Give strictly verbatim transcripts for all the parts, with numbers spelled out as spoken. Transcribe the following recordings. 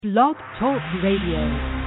Blog Talk Radio.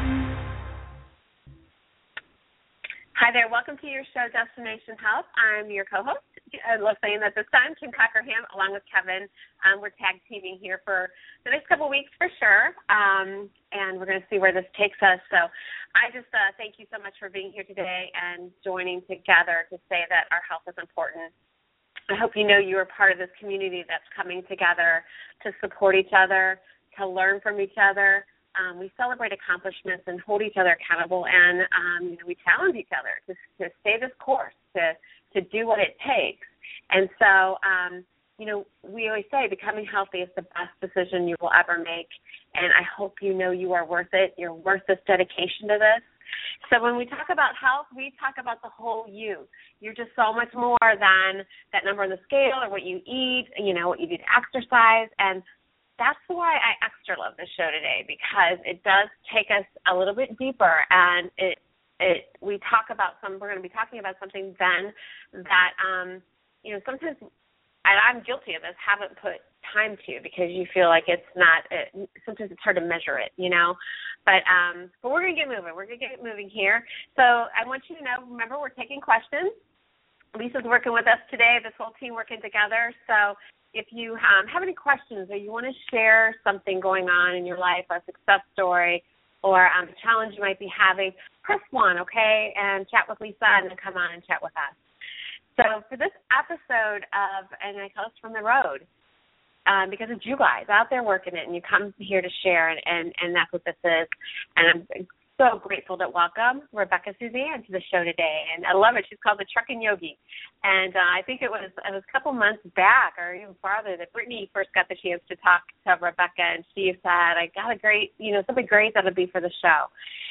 Hi there. Welcome to your show, Destination Health. I'm your co-host, uh, saying that this time, Kim Cockerham, along with Kevin. Um, we're tag teaming here for the next couple of weeks for sure, um, and we're going to see where this takes us. So I just uh, thank you so much for being here today and joining together to say that our health is important. I hope you know you are part of this community that's coming together to support each other, to learn from each other. Um, we celebrate accomplishments and hold each other accountable, and um, you know, we challenge each other to, to stay this course, to to do what it takes. And so, um, you know, we always say becoming healthy is the best decision you will ever make, and I hope you know you are worth it. You're worth this dedication to this. So when we talk about health, we talk about the whole you. You're just so much more than that number on the scale or what you eat, you know, what you do to exercise. And that's why I extra love this show today, because it does take us a little bit deeper, and it it we talk about some. We're going to be talking about something then that um, you know sometimes, and I'm guilty of this, haven't put time to, because you feel like it's not. It, sometimes it's hard to measure it, you know. But um, but we're going to get moving. We're going to get moving here. So I want you to know. Remember, we're taking questions. Lisa's working with us today. This whole team working together. So if you um, have any questions or you want to share something going on in your life, a success story, or um, a challenge you might be having, press one, okay, and chat with Lisa, and then come on and chat with us. So for this episode of, and I call this From the Road, um, because it's you guys out there working it, and you come here to share, and, and, and that's what this is. And I'm so grateful to welcome Rebecca Suzanne to the show today, and I love it. She's called the Truckin' Yogi, and uh, I think it was it was a couple months back, or even farther, that Brittany first got the chance to talk to Rebecca, and she said, "I got a great, you know, something great that'll be for the show."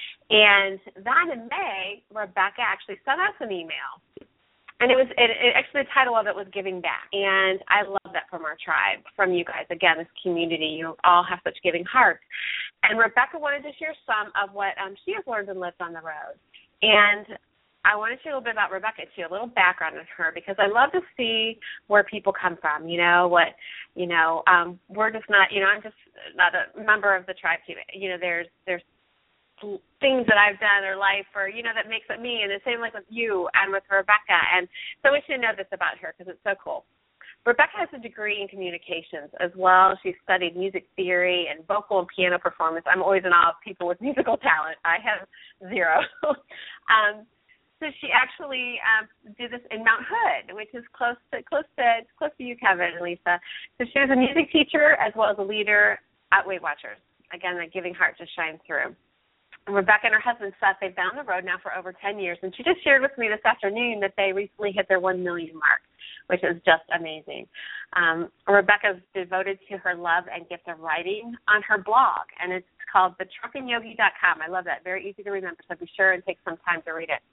And then in May, Rebecca actually sent us an email. And it was it, it, actually the title of it was Giving Back, and I love that from our tribe, from you guys. Again, this community, you all have such giving hearts. And Rebecca wanted to share some of what um, she has learned and lived on the road. And I want to share a little bit about Rebecca too, a little background on her, because I love to see where people come from. You know what? You know, um, we're just not. You know, I'm just not a member of the tribe team. You know, there's there's. things that I've done or life or, you know, that makes it me. And the same like with you and with Rebecca. And so we should know this about her because it's so cool. Rebecca has a degree in communications as well. She studied music theory and vocal and piano performance. I'm always in awe of people with musical talent. I have zero. um, so she actually um, did this in Mount Hood, which is close to close to close to you, Kevin and Lisa. So she was a music teacher as well as a leader at Weight Watchers. Again, that giving heart just shines through. Rebecca and her husband, Seth, they've been on the road now for over ten years, and she just shared with me this afternoon that they recently hit their one million mark, which is just amazing. Um, Rebecca's devoted to her love and gift of writing on her blog, and it's called the truckin yogi dot com. I love that. Very easy to remember, so be sure and take some time to read it.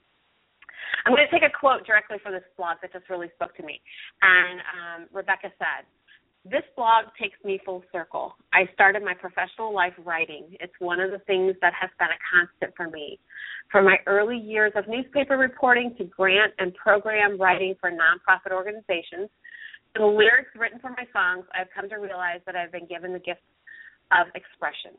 I'm going to take a quote directly from this blog that just really spoke to me, and um, Rebecca said, "This blog takes me full circle. I started my professional life writing. It's one of the things that has been a constant for me. From my early years of newspaper reporting to grant and program writing for nonprofit organizations, to the lyrics written for my songs, I've come to realize that I've been given the gift of expression.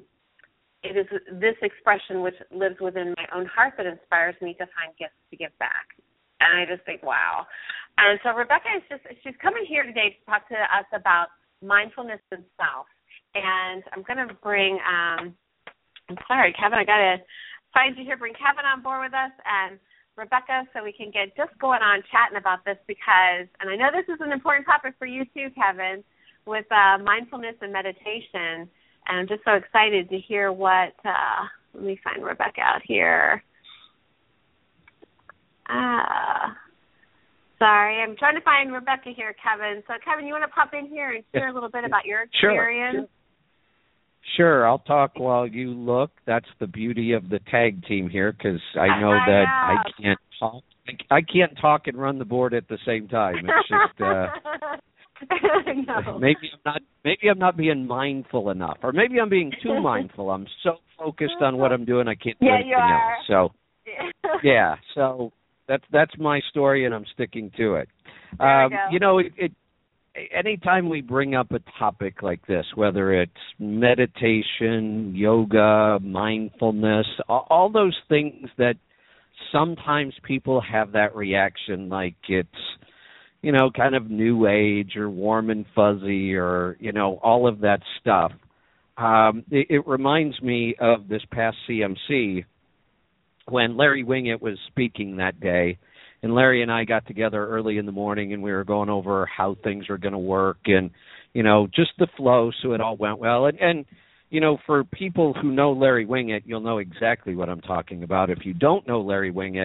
It is this expression which lives within my own heart that inspires me to find gifts to give back." And I just think, wow. And so Rebecca is just, she's coming here today to talk to us about mindfulness and self. And I'm going to bring, um, I'm sorry, Kevin, I got to find you here, bring Kevin on board with us and Rebecca so we can get just going on chatting about this because, and I know this is an important topic for you too, Kevin, with uh, mindfulness and meditation. And I'm just so excited to hear what, uh, let me find Rebecca out here. Ah, sorry, I'm trying to find Rebecca here, Kevin. So, Kevin, you want to pop in here and share a little bit about your experience? Sure. Sure, I'll talk while you look. That's the beauty of the tag team here, because I know I that know. I can't talk. I can't talk and run the board at the same time. It's just uh, no. maybe I'm not. Maybe I'm not being mindful enough, or maybe I'm being too mindful. I'm so focused on what I'm doing, I can't do yeah, anything you are. else. So, yeah. So. That's that's my story, and I'm sticking to it. There um, we go. You know, it, it anytime we bring up a topic like this, whether it's meditation, yoga, mindfulness, all, all those things that sometimes people have that reaction like it's, you know, kind of new age or warm and fuzzy or, you know, all of that stuff. Um, it, it reminds me of this past C M C when Larry Winget was speaking that day. And Larry and I got together early in the morning, and we were going over how things were going to work and, you know, just the flow, so it all went well. And, and, you know, for people who know Larry Winget, you'll know exactly what I'm talking about. If you don't know Larry Winget,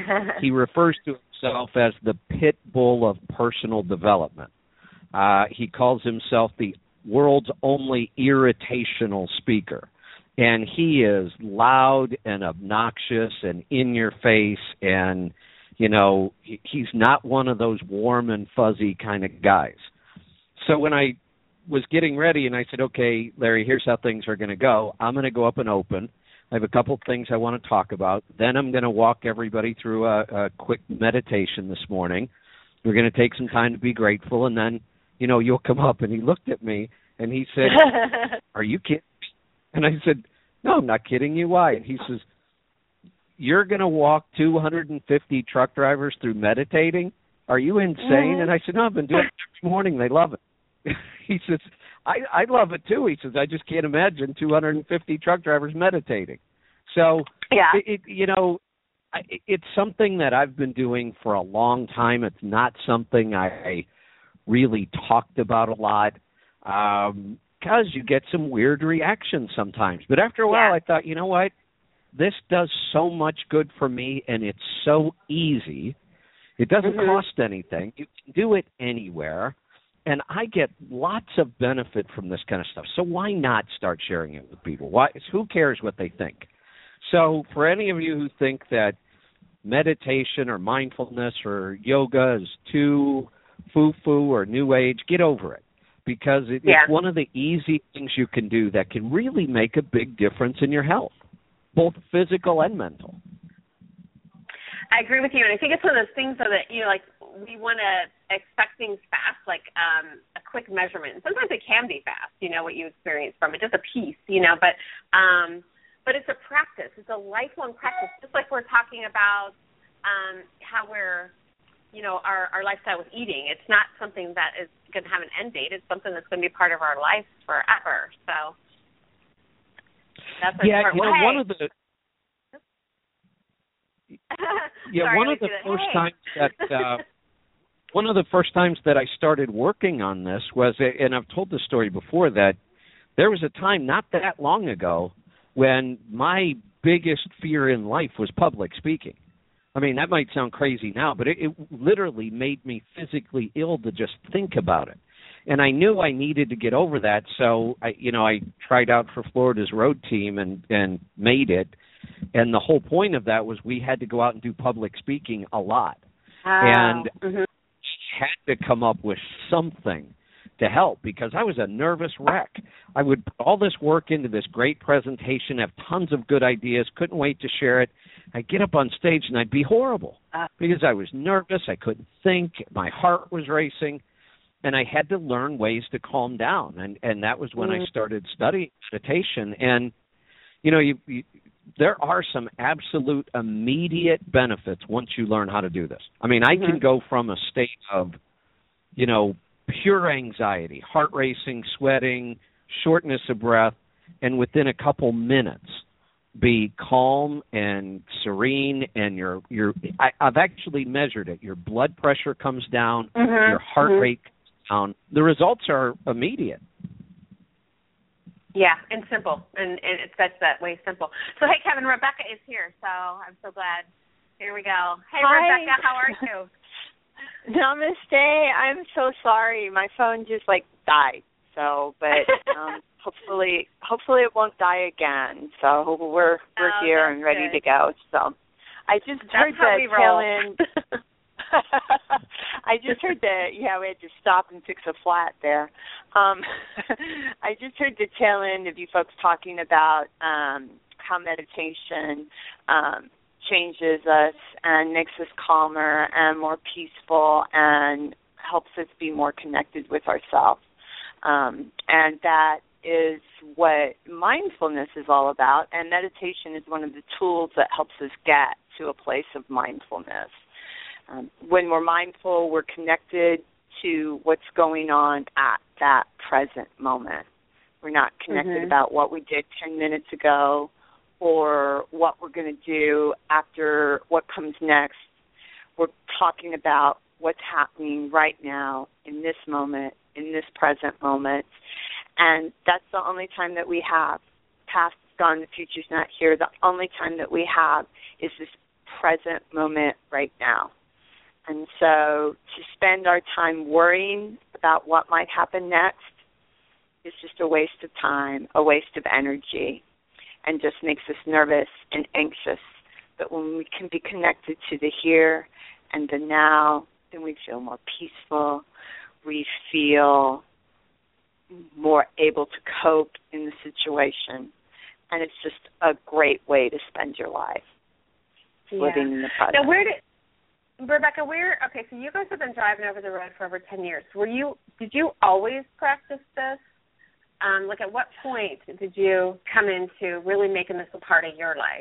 he refers to himself as the pit bull of personal development. Uh, he calls himself the world's only irritational speaker. And he is loud and obnoxious and in your face and, you know, he's not one of those warm and fuzzy kind of guys. So when I was getting ready and I said, okay, Larry, here's how things are going to go. I'm going to go up and open. I have a couple of things I want to talk about. Then I'm going to walk everybody through a, a quick meditation this morning. We're going to take some time to be grateful. And then, you know, you'll come up. And he looked at me and he said, are you kidding? And I said, no, I'm not kidding you. Why? And he says, you're going to walk two hundred fifty truck drivers through meditating? Are you insane? Mm-hmm. And I said, no, I've been doing it every morning. They love it. He says, I, I love it too. He says, I just can't imagine two hundred fifty truck drivers meditating. So, yeah. it, it, you know, I, it's something that I've been doing for a long time. It's not something I really talked about a lot because um, you get some weird reactions sometimes. But after a while, yeah. I thought, you know what? This does so much good for me, and it's so easy. It doesn't mm-hmm. cost anything. You can do it anywhere, and I get lots of benefit from this kind of stuff. So why not start sharing it with people? Why? Who cares what they think? So for any of you who think that meditation or mindfulness or yoga is too foo-foo or new age, get over it, because it, yeah. it's one of the easy things you can do that can really make a big difference in your health, both physical and mental. I agree with you, and I think it's one of those things so that, you know, like we want to expect things fast, like um, a quick measurement. Sometimes it can be fast, you know, what you experience from it, just a piece, you know, but um, but it's a practice. It's a lifelong practice, just like we're talking about um, how we're, you know, our, our lifestyle with eating. It's not something that is going to have an end date. It's something that's going to be part of our life forever, so that's yeah, important. you know, well, hey. one of the yeah, Sorry, one of the first hey. times that uh, one of the first times that I started working on this was, and I've told this story before, that there was a time not that long ago when my biggest fear in life was public speaking. I mean, that might sound crazy now, but it, it literally made me physically ill to just think about it. And I knew I needed to get over that, so I, you know, I tried out for Florida's road team and, and made it. And the whole point of that was we had to go out and do public speaking a lot. Oh. And mm-hmm. had to come up with something to help because I was a nervous wreck. I would put all this work into this great presentation, have tons of good ideas, couldn't wait to share it. I'd get up on stage and I'd be horrible uh. because I was nervous, I couldn't think, my heart was racing, and I had to learn ways to calm down. And, and that was when mm-hmm. I started studying meditation. And, you know, you, you there are some absolute immediate benefits once you learn how to do this. I mean, I mm-hmm. can go from a state of, you know, pure anxiety, heart racing, sweating, shortness of breath, and within a couple minutes be calm and serene, and your your I, I've actually measured it. Your blood pressure comes down, mm-hmm. your heart mm-hmm. rate comes down. The results are immediate. Yeah, and simple, and, and it's that's that way simple. So, hey, Kevin, Rebecca is here, so I'm so glad. Here we go. Hey, Hi. Rebecca, how are you? Namaste. I'm so sorry. My phone just, like, died. So, but um, hopefully hopefully it won't die again. So we're we're oh, here and ready good. to go. So I just that's heard how the we tail roll. end. I just heard the, yeah, we had to stop and fix a flat there. Um, I just heard the tail end of you folks talking about um, how meditation um, changes us and makes us calmer and more peaceful and helps us be more connected with ourselves. Um, and that is what mindfulness is all about, and meditation is one of the tools that helps us get to a place of mindfulness. Um, when we're mindful, we're connected to what's going on at that present moment. We're not connected mm-hmm. about what we did ten minutes ago or what we're going to do after what comes next. We're talking about what's happening right now in this moment, in this present moment. And that's the only time that we have. Past is gone, the future's not here. The only time that we have is this present moment right now. And so to spend our time worrying about what might happen next is just a waste of time, a waste of energy, and just makes us nervous and anxious. But when we can be connected to the here and the now, then we feel more peaceful. We feel more able to cope in the situation. And it's just a great way to spend your life, yeah. living in the present. Now, where did... Rebecca, where, okay, so you guys have been driving over the road for over ten years. Were you, did you always practice this? Um, like at what point did you come into really making this a part of your life?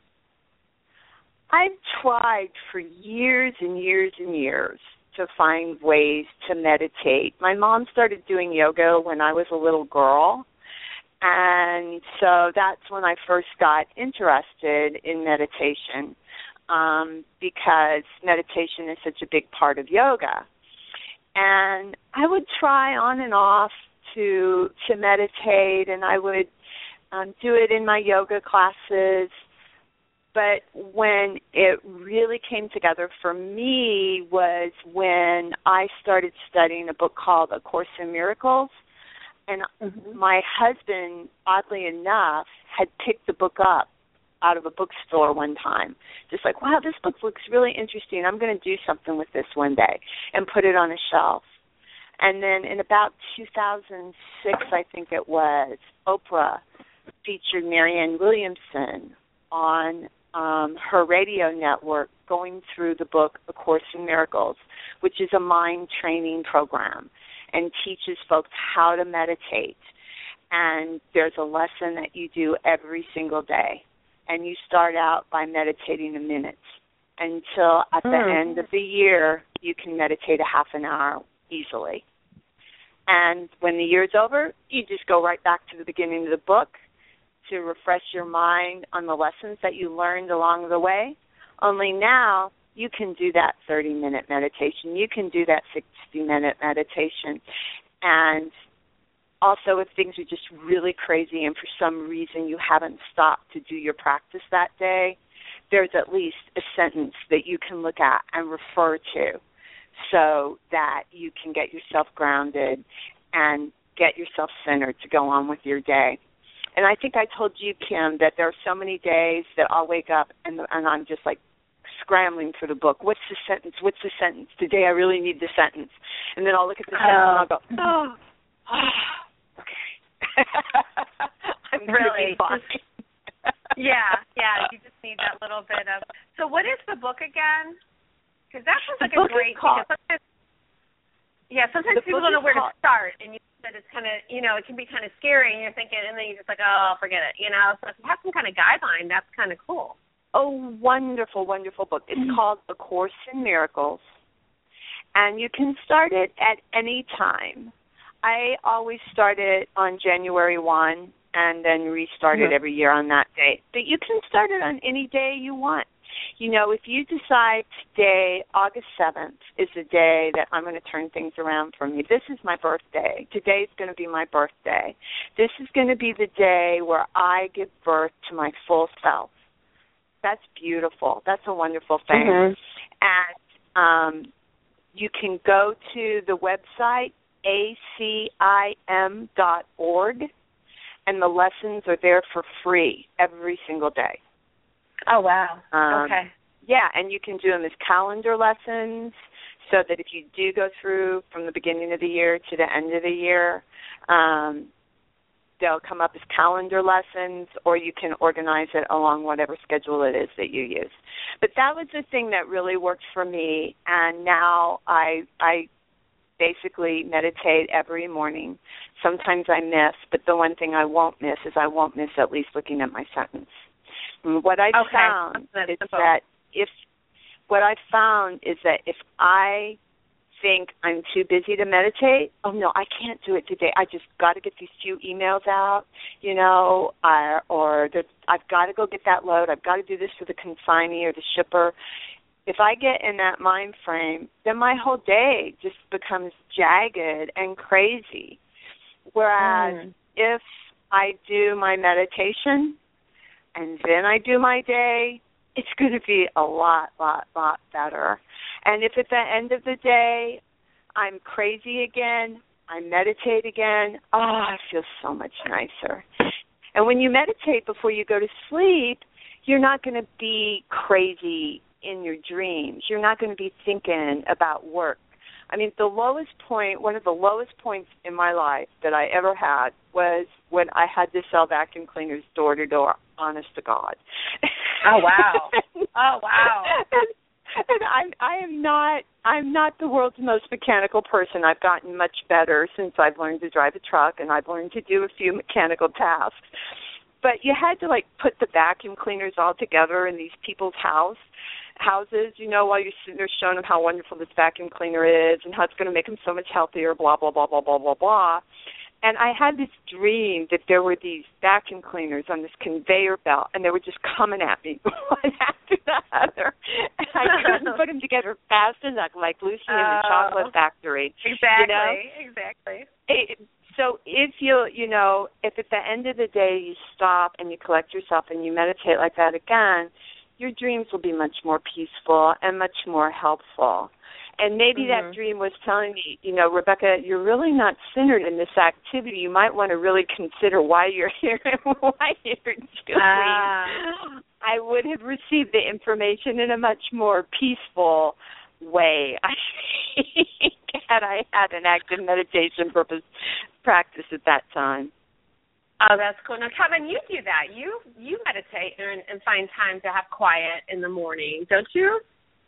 I've tried for years and years and years to find ways to meditate. My mom started doing yoga when I was a little girl, and so that's when I first got interested in meditation. Um, because meditation is such a big part of yoga. And I would try on and off to to meditate, and I would um, do it in my yoga classes. But when it really came together for me was when I started studying a book called A Course in Miracles. And mm-hmm. my husband, oddly enough, had picked the book up out of a bookstore one time. Just like, wow, this book looks really interesting. I'm going to do something with this one day, and put it on a shelf. And then in about two thousand six, I think it was, Oprah featured Marianne Williamson on um, her radio network going through the book A Course in Miracles, which is a mind training program and teaches folks how to meditate. And there's a lesson that you do every single day. And you start out by meditating a minute until at the mm. end of the year you can meditate a half an hour easily. And when the year's over, you just go right back to the beginning of the book to refresh your mind on the lessons that you learned along the way. Only now you can do that thirty-minute meditation. You can do that sixty-minute meditation. And also, if things are just really crazy and for some reason you haven't stopped to do your practice that day, there's at least a sentence that you can look at and refer to so that you can get yourself grounded and get yourself centered to go on with your day. And I think I told you, Kim, that there are so many days that I'll wake up and, and I'm just like scrambling for the book. What's the sentence? What's the sentence? Today I really need the sentence. And then I'll look at the sentence and I'll go, oh, I'm really be fine. yeah, yeah. You just need that little bit of. So, what is the book again? Because that sounds like a great. Called, sometimes, yeah, sometimes people don't know where called, to start, and you said it's kind of, you know, it can be kind of scary, and you're thinking, and then you're just like, oh, forget it, you know. So if you have some kind of guideline, that's kind of cool. Oh, wonderful, wonderful book. It's mm-hmm. called A Course in Miracles, and you can start it at any time. I always start it on January first and then restart mm-hmm. it every year on that day. But you can start it on any day you want. You know, if you decide today, August seventh, is the day that I'm going to turn things around for me. This is my birthday. Today's going to be my birthday. This is going to be the day where I give birth to my full self. That's beautiful. That's a wonderful thing. Mm-hmm. And um, you can go to the website, A C I M dot org, and the lessons are there for free every single day. Oh, wow. Um, okay. Yeah, and you can do them as calendar lessons so that if you do go through from the beginning of the year to the end of the year, um, they'll come up as calendar lessons, or you can organize it along whatever schedule it is that you use. But that was the thing that really worked for me, and now I I basically meditate every morning. Sometimes I miss, but the one thing I won't miss is I won't miss at least looking at my sentence. And what I've okay. found That's is simple. that if what I've found is that if I think I'm too busy to meditate, oh no, I can't do it today. I just got to get these few emails out, you know, uh, or the, I've got to go get that load. I've got to do this for the consignee or the shipper. If I get in that mind frame, then my whole day just becomes jagged and crazy. Whereas mm. if I do my meditation and then I do my day, it's going to be a lot, lot, lot better. And if at the end of the day I'm crazy again, I meditate again, oh, I feel so much nicer. And when you meditate before you go to sleep, you're not going to be crazy in your dreams. You're not going to be thinking about work. I mean, the lowest point, one of the lowest points in my life that I ever had was when I had to sell vacuum cleaners door to door, honest to God. Oh, wow. Oh, wow. and, and I, I am not, I'm not the world's most mechanical person. I've gotten much better since I've learned to drive a truck, and I've learned to do a few mechanical tasks. But you had to, like, put the vacuum cleaners all together in these people's house. houses, you know, while you're sitting there showing them how wonderful this vacuum cleaner is and how it's going to make them so much healthier, blah, blah, blah, blah, blah, blah, blah. And I had this dream that there were these vacuum cleaners on this conveyor belt, and they were just coming at me one after the other. And I couldn't put them together fast enough, like Lucy in the oh, Chocolate Factory. Exactly, you know? exactly. It, so if you, you know, if at the end of the day you stop and you collect yourself and you meditate like that again, your dreams will be much more peaceful and much more helpful. And maybe mm-hmm. that dream was telling me, you know, Rebecca, you're really not centered in this activity. You might want to really consider why you're here and why you're doing. Uh. I would have received the information in a much more peaceful way, I think, had I had an active meditation purpose practice at that time. Oh, that's cool. Now, Kevin, you do that. You you meditate and, and find time to have quiet in the morning, don't you?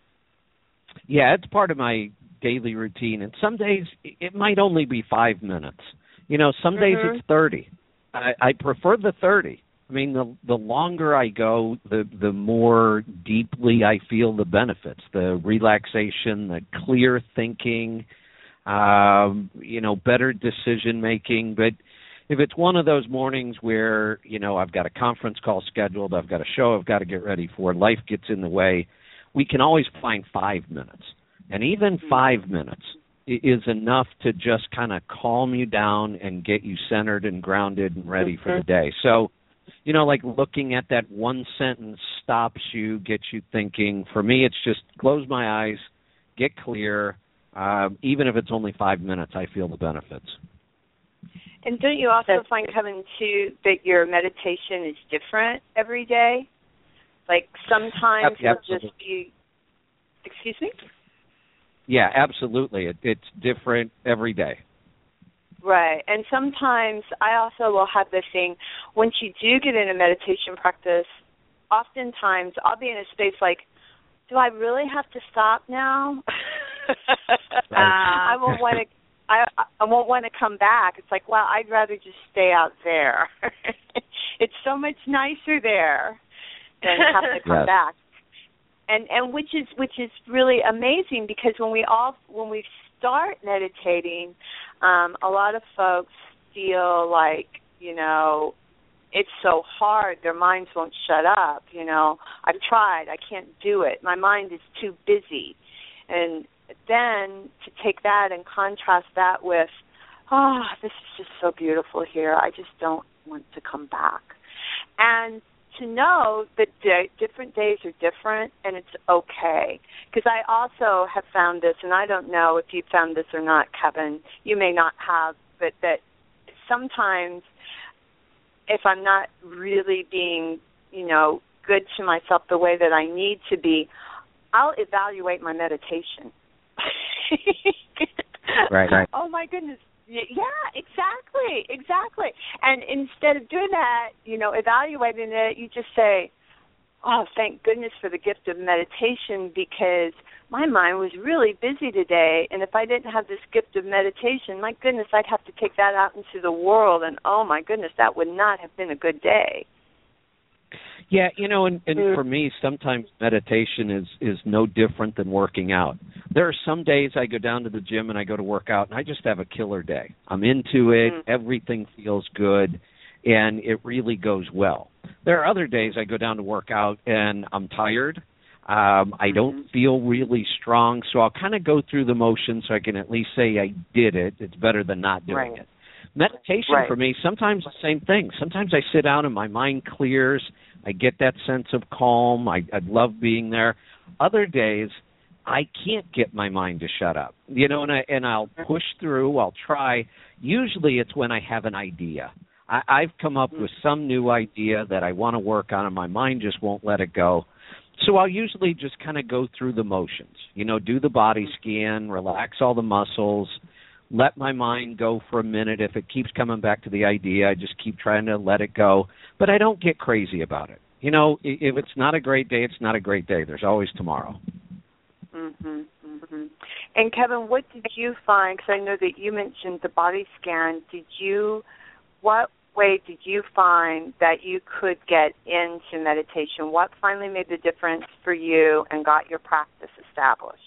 Yeah, it's part of my daily routine. And some days it might only be five minutes. You know, some days mm-hmm. it's thirty. I, I prefer the thirty. I mean, the the longer I go, the the more deeply I feel the benefits, the relaxation, the clear thinking, um, you know, better decision making. But if it's one of those mornings where, you know, I've got a conference call scheduled, I've got a show I've got to get ready for, life gets in the way, we can always find five minutes. And even five minutes is enough to just kind of calm you down and get you centered and grounded and ready for the day. So, you know, like looking at that one sentence stops you, gets you thinking. For me, it's just close my eyes, get clear. Uh, even if it's only five minutes, I feel the benefits. And don't you also find, Kevin, too, that your meditation is different every day? Like sometimes Yep, it'll just be, excuse me? Yeah, absolutely. It, it's different every day. Right. And sometimes I also will have this thing, once you do get in a meditation practice, oftentimes I'll be in a space like, do I really have to stop now? uh, I won't want to. I I won't want to come back. It's like, well, I'd rather just stay out there. It's so much nicer there than have to come yes. back. And and which is which is really amazing, because when we all when we start meditating, um, a lot of folks feel like, you know, it's so hard, their minds won't shut up, you know. I've tried, I can't do it. My mind is too busy. And then to take that and contrast that with, oh, this is just so beautiful here, I just don't want to come back. And to know that day, different days are different, and it's okay. Because I also have found this, and I don't know if you found this or not, Kevin, you may not have, but that sometimes if I'm not really being, you know, good to myself the way that I need to be, I'll evaluate my meditation. Right, right. Oh, my goodness. Yeah, exactly, exactly. And instead of doing that, you know, evaluating it, you just say, oh, thank goodness for the gift of meditation, because my mind was really busy today, and if I didn't have this gift of meditation, my goodness, I'd have to take that out into the world, and oh my goodness, that would not have been a good day. Yeah, you know, and, and for me, sometimes meditation is, is no different than working out. There are some days I go down to the gym and I go to work out, and I just have a killer day. I'm into it. Mm-hmm. Everything feels good, and it really goes well. There are other days I go down to work out, and I'm tired. Um, I don't mm-hmm. feel really strong, so I'll kind of go through the motions so I can at least say I did it. It's better than not doing right. it. Meditation right. for me, sometimes the same thing. Sometimes I sit down and my mind clears. I get that sense of calm. I, I love being there. Other days, I can't get my mind to shut up. You know, and, I, and I'll push through. I'll try. Usually it's when I have an idea. I, I've come up with some new idea that I want to work on, and my mind just won't let it go. So I'll usually just kind of go through the motions, you know, do the body scan, relax all the muscles, let my mind go for a minute. If it keeps coming back to the idea, I just keep trying to let it go. But I don't get crazy about it. You know, if it's not a great day, it's not a great day. There's always tomorrow. Mm-hmm, mm-hmm. And, Kevin, what did you find? Because I know that you mentioned the body scan. Did you, what way did you find that you could get into meditation? What finally made the difference for you and got your practice established?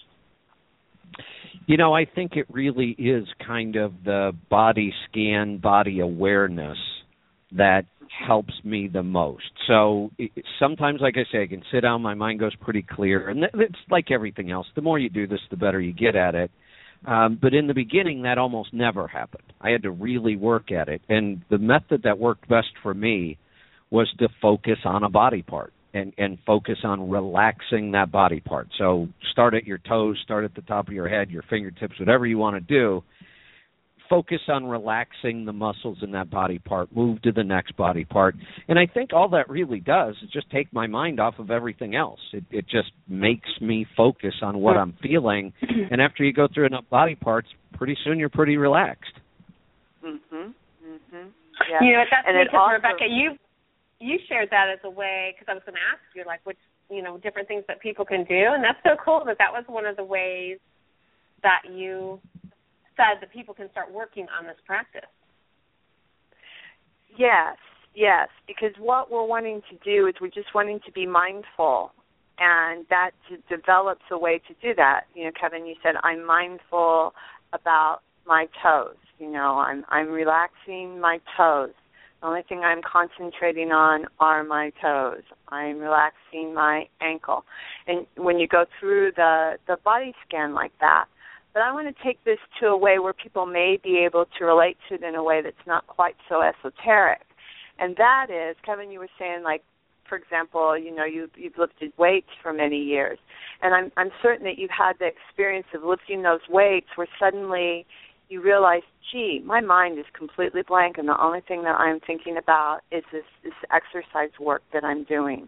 You know, I think it really is kind of the body scan, body awareness that helps me the most. So it, sometimes, like I say, I can sit down, my mind goes pretty clear. And it's like everything else. The more you do this, the better you get at it. Um, but in the beginning, that almost never happened. I had to really work at it. And the method that worked best for me was to focus on a body part. And, and focus on relaxing that body part. So start at your toes, start at the top of your head, your fingertips, whatever you want to do. Focus on relaxing the muscles in that body part. Move to the next body part. And I think all that really does is just take my mind off of everything else. It, it just makes me focus on what I'm feeling. And after you go through enough body parts, pretty soon you're pretty relaxed. Mm-hmm. Mm-hmm. Yeah. You know, that's and because, also, Rebecca, you you shared that as a way, because I was going to ask you, like, which, you know, different things that people can do. And that's so cool that that was one of the ways that you said that people can start working on this practice. Yes, yes, because what we're wanting to do is we're just wanting to be mindful, and that develops a way to do that. You know, Kevin, you said, I'm mindful about my toes. You know, I'm I'm relaxing my toes. The only thing I'm concentrating on are my toes. I'm relaxing my ankle. And when you go through the, the body scan like that, but I want to take this to a way where people may be able to relate to it in a way that's not quite so esoteric. And that is, Kevin, you were saying, like, for example, you know, you, you've lifted weights for many years. And I'm, I'm certain that you've had the experience of lifting those weights where suddenly you realize, gee, my mind is completely blank, and the only thing that I'm thinking about is this, this exercise work that I'm doing.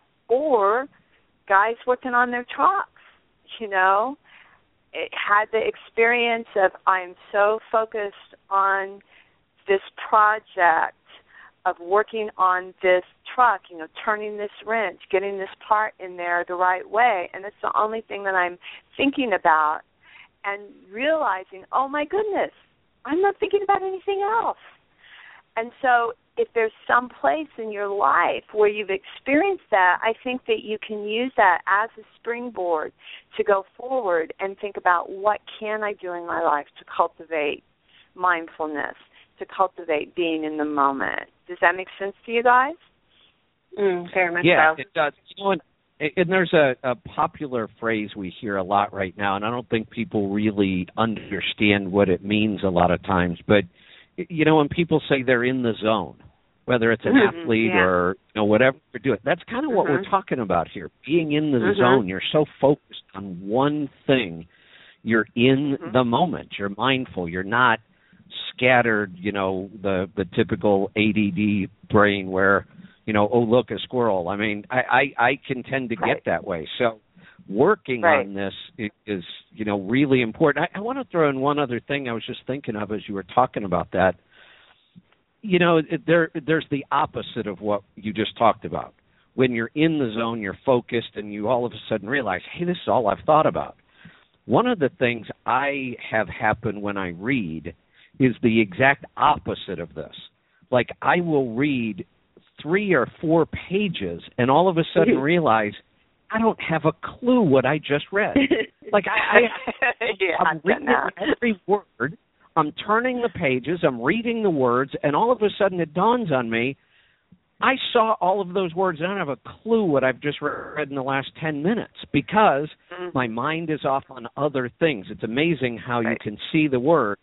Or guys working on their trucks, you know, it had the experience of I'm so focused on this project of working on this truck, you know, turning this wrench, getting this part in there the right way, and it's the only thing that I'm thinking about. And realizing, oh, my goodness, I'm not thinking about anything else. And so if there's some place in your life where you've experienced that, I think that you can use that as a springboard to go forward and think about what can I do in my life to cultivate mindfulness, to cultivate being in the moment. Does that make sense to you guys? Mm, very much yeah, so. It does. You know, and, and there's a, a popular phrase we hear a lot right now, and I don't think people really understand what it means a lot of times. But, you know, when people say they're in the zone, whether it's an mm-hmm, athlete yeah. or, you know, whatever they're doing, that's kind of what mm-hmm. we're talking about here, being in the mm-hmm. zone. You're so focused on one thing. You're in mm-hmm. the moment. You're mindful. You're not scattered, you know, the, the typical A D D brain where, you know, oh, look, a squirrel. I mean, I, I, I can tend to right. get that way. So working right. on this is, you know, really important. I, I want to throw in one other thing I was just thinking of as you were talking about that. You know, it, there there's the opposite of what you just talked about, when you're in the zone, you're focused, and you all of a sudden realize, hey, this is all I've thought about. One of the things I have happen when I read is the exact opposite of this. Like, I will read three or four pages and all of a sudden realize I don't have a clue what I just read. Like, I, I, yeah, I'm reading every word, I'm turning the pages, I'm reading the words, and all of a sudden it dawns on me, I saw all of those words, and I don't have a clue what I've just read in the last ten minutes because mm-hmm. my mind is off on other things. It's amazing how right. you can see the words.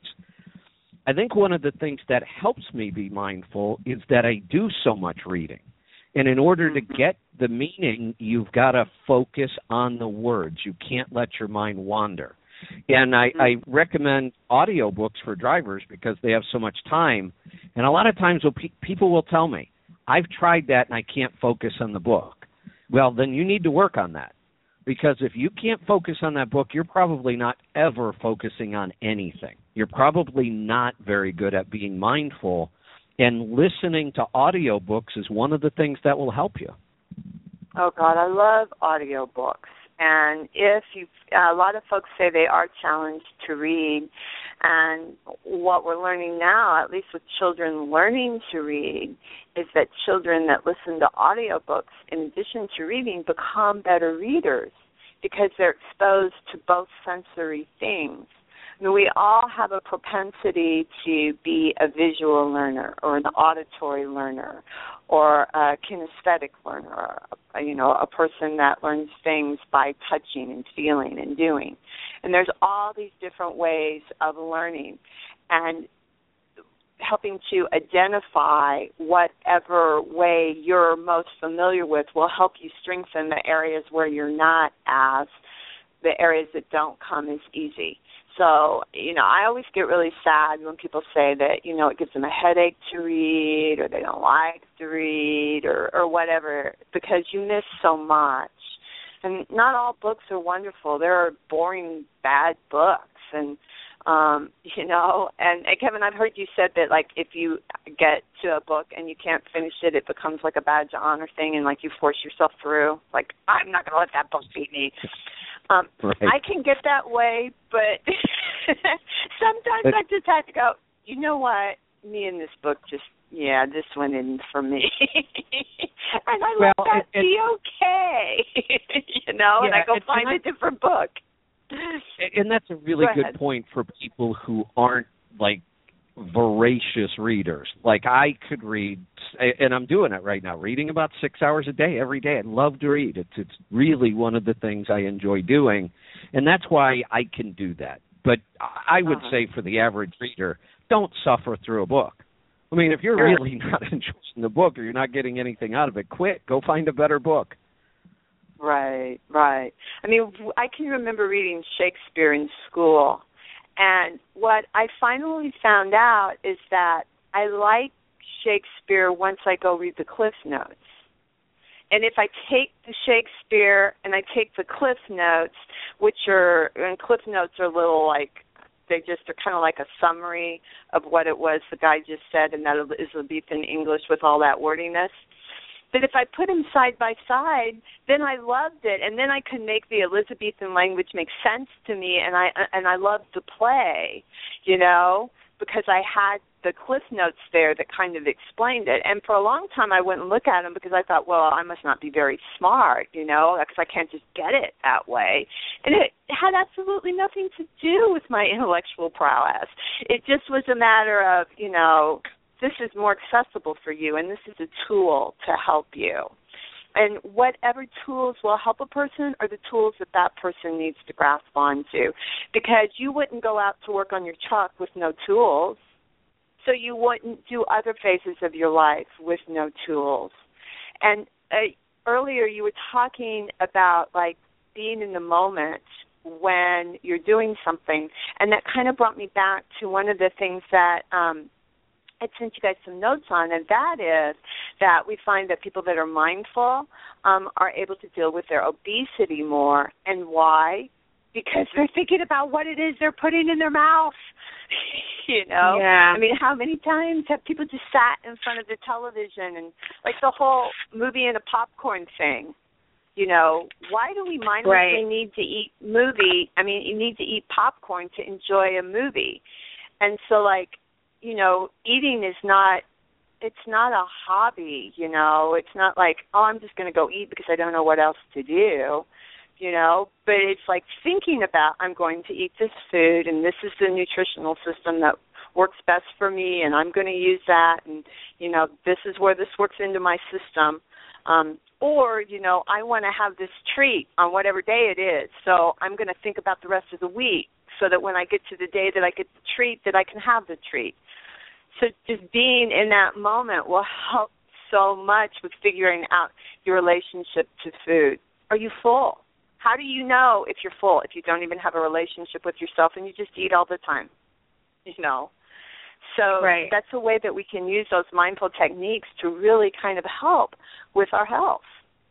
I think one of the things that helps me be mindful is that I do so much reading. And in order to get the meaning, you've got to focus on the words. You can't let your mind wander. And I, I recommend audiobooks for drivers because they have so much time. And a lot of times people will tell me, I've tried that and I can't focus on the book. Well, then you need to work on that. Because if you can't focus on that book, you're probably not ever focusing on anything. You're probably not very good at being mindful, and listening to audiobooks is one of the things that will help you. Oh, God, I love audiobooks. And if you, a lot of folks say they are challenged to read, and what we're learning now, at least with children learning to read, is that children that listen to audiobooks, in addition to reading, become better readers because they're exposed to both sensory things. I mean, we all have a propensity to be a visual learner or an auditory learner or a kinesthetic learner, or, you know, a person that learns things by touching and feeling and doing. And there's all these different ways of learning. And helping to identify whatever way you're most familiar with will help you strengthen the areas where you're not as, the areas that don't come as easy. So, you know, I always get really sad when people say that, you know, it gives them a headache to read or they don't like to read or, or whatever, because you miss so much. And not all books are wonderful. There are boring, bad books. And, um, you know, and, and Kevin, I've heard you said that, like, if you get to a book and you can't finish it, it becomes like a badge of honor thing and, like, you force yourself through. Like, I'm not going to let that book beat me. Um, right. I can get that way, but sometimes but, I just have to go, you know what, me and this book just, yeah, this one isn't for me. And I well, let that it, be okay, you know, yeah, and I go find I, a different book. And that's a really go good ahead. point for people who aren't, like, voracious readers. Like, I could read, and I'm doing it right now, reading about six hours a day every day. I love to read. It's it's really one of the things I enjoy doing, and that's why I can do that. But I would uh-huh. say for the average reader, don't suffer through a book. I mean, if you're sure. really not enjoying the book or you're not getting anything out of it, quit. Go find a better book. Right, right. I mean, I can remember reading Shakespeare in school. And what I finally found out is that I like Shakespeare once I go read the Cliff Notes. And if I take the Shakespeare and I take the Cliff Notes, which are, and Cliff Notes are little like, they just are kind of like a summary of what it was the guy just said in that Elizabethan English with all that wordiness. But if I put them side by side, then I loved it, and then I could make the Elizabethan language make sense to me, and I and I loved the play, you know, because I had the Cliff Notes there that kind of explained it. And for a long time, I wouldn't look at them because I thought, well, I must not be very smart, you know, because I can't just get it that way. And it had absolutely nothing to do with my intellectual prowess. It just was a matter of, you know, this is more accessible for you, and this is a tool to help you. And whatever tools will help a person are the tools that that person needs to grasp onto, because you wouldn't go out to work on your truck with no tools, so you wouldn't do other phases of your life with no tools. And uh, earlier you were talking about, like, being in the moment when you're doing something, and that kind of brought me back to one of the things that um, I sent you guys some notes on, and that is that we find that people that are mindful um, are able to deal with their obesity more. And why? because they're thinking about what it is they're putting in their mouth. You know? Yeah. I mean, how many times have people just sat in front of the television and, like, the whole movie and a popcorn thing? You know, why do we mindlessly right. need to eat movie? I mean, you need to eat popcorn to enjoy a movie. And so, like, you know, eating is not, it's not a hobby, you know. It's not like, oh, I'm just going to go eat because I don't know what else to do, you know. But it's like thinking about, I'm going to eat this food, and this is the nutritional system that works best for me, and I'm going to use that, and, you know, this is where this works into my system. Um, or, you know, I want to have this treat on whatever day it is, so I'm going to think about the rest of the week so that when I get to the day that I get the treat, that I can have the treat. So just being in that moment will help so much with figuring out your relationship to food. Are you full? How do you know if you're full if you don't even have a relationship with yourself and you just eat all the time? You know? So right. that's a way that we can use those mindful techniques to really kind of help with our health.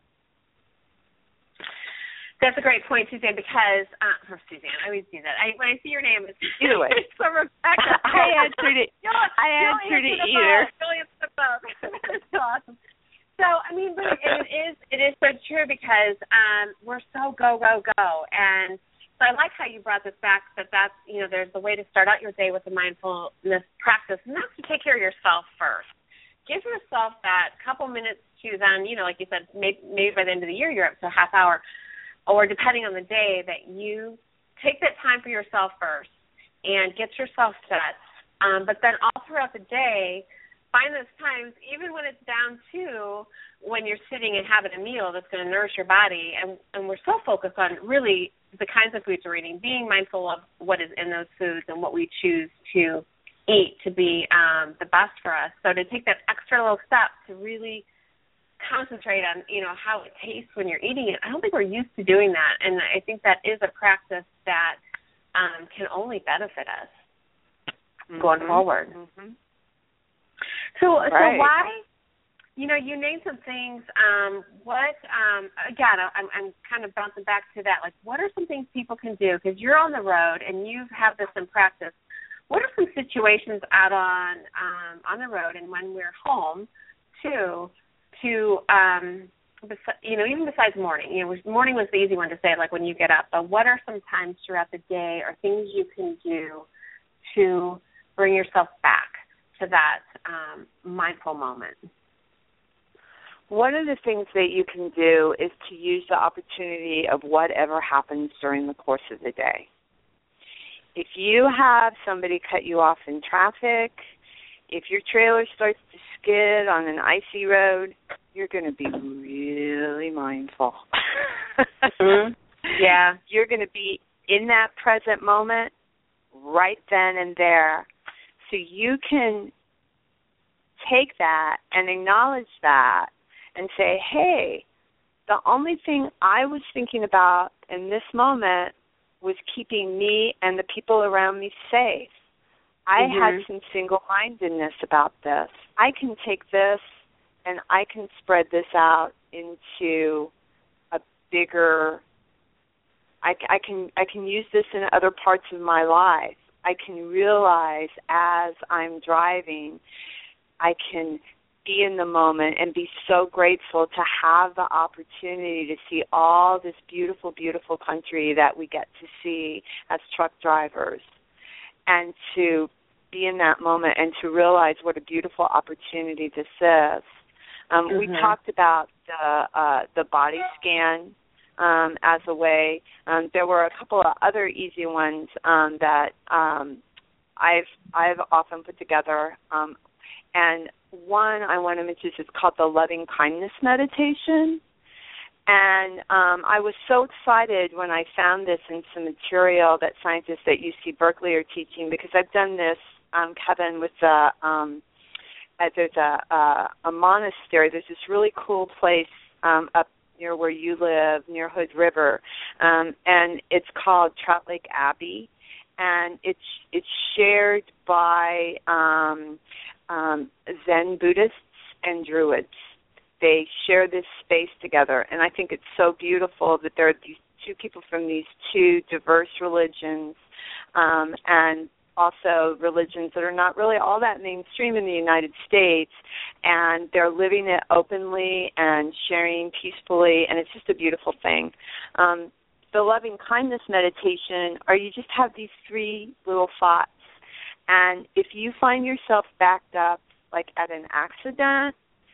That's a great point, Suzanne, because, uh, or Suzanne, I always do that. I, when I see your name, it's, do it. it's from Rebecca. I answered it. You'll, I answered it either. You'll answer the phone. That's so awesome. So, I mean, but it, it is it is so true because um, we're so go, go, go. And so I like how you brought this back, that that's, you know, there's the way to start out your day with a mindfulness practice, and that's to take care of yourself first. Give yourself that couple minutes to then, you know, like you said, maybe, maybe by the end of the year you're up to a half hour, or depending on the day, that you take that time for yourself first and get yourself set. Um, but then all throughout the day, find those times, even when it's down to when you're sitting and having a meal that's going to nourish your body, and, and we're so focused on really the kinds of foods we're eating, being mindful of what is in those foods and what we choose to eat to be um, the best for us. So to take that extra little step to really concentrate on, you know, how it tastes when you're eating it. I don't think we're used to doing that, and I think that is a practice that um, can only benefit us mm-hmm. going forward. Mm-hmm. So, right. so why, you know, you named some things. Um, what, um, again, I'm, I'm kind of bouncing back to that. Like, what are some things people can do? Because you're on the road and you have this in practice. What are some situations out on um, on the road and when we're home, too, to, um, bes- you know, even besides morning, you know, morning was the easy one to say, like when you get up, but what are some times throughout the day or things you can do to bring yourself back to that um, mindful moment? One of the things that you can do is to use the opportunity of whatever happens during the course of the day. If you have somebody cut you off in traffic, if your trailer starts to skid on an icy road, you're going to be really mindful. mm-hmm. Yeah. You're going to be in that present moment right then and there. So you can take that and acknowledge that and say, hey, the only thing I was thinking about in this moment was keeping me and the people around me safe. I mm-hmm. had some single-mindedness about this. I can take this and I can spread this out into a bigger, I, I can I can use this in other parts of my life. I can realize as I'm driving, I can be in the moment and be so grateful to have the opportunity to see all this beautiful, beautiful country that we get to see as truck drivers, and to be in that moment and to realize what a beautiful opportunity this is. Um, mm-hmm. We talked about the uh, the body scan um, as a way. Um, there were a couple of other easy ones um, that um, I've I've often put together. Um, and one I want to mention is called the Loving Kindness Meditation. And um, I was so excited when I found this in some material that scientists at U C Berkeley are teaching, because I've done this, um, Kevin, with the um, uh, there's a, a a monastery. There's this really cool place um, up near where you live, near Hood River, um, and it's called Trout Lake Abbey, and it's it's shared by um, um, Zen Buddhists and Druids. They share this space together, and I think it's so beautiful that there are these two people from these two diverse religions, um, and also religions that are not really all that mainstream in the United States, and they're living it openly and sharing peacefully, and it's just a beautiful thing. Um, the loving kindness meditation, or you just have these three little thoughts, and if you find yourself backed up, like at an accident,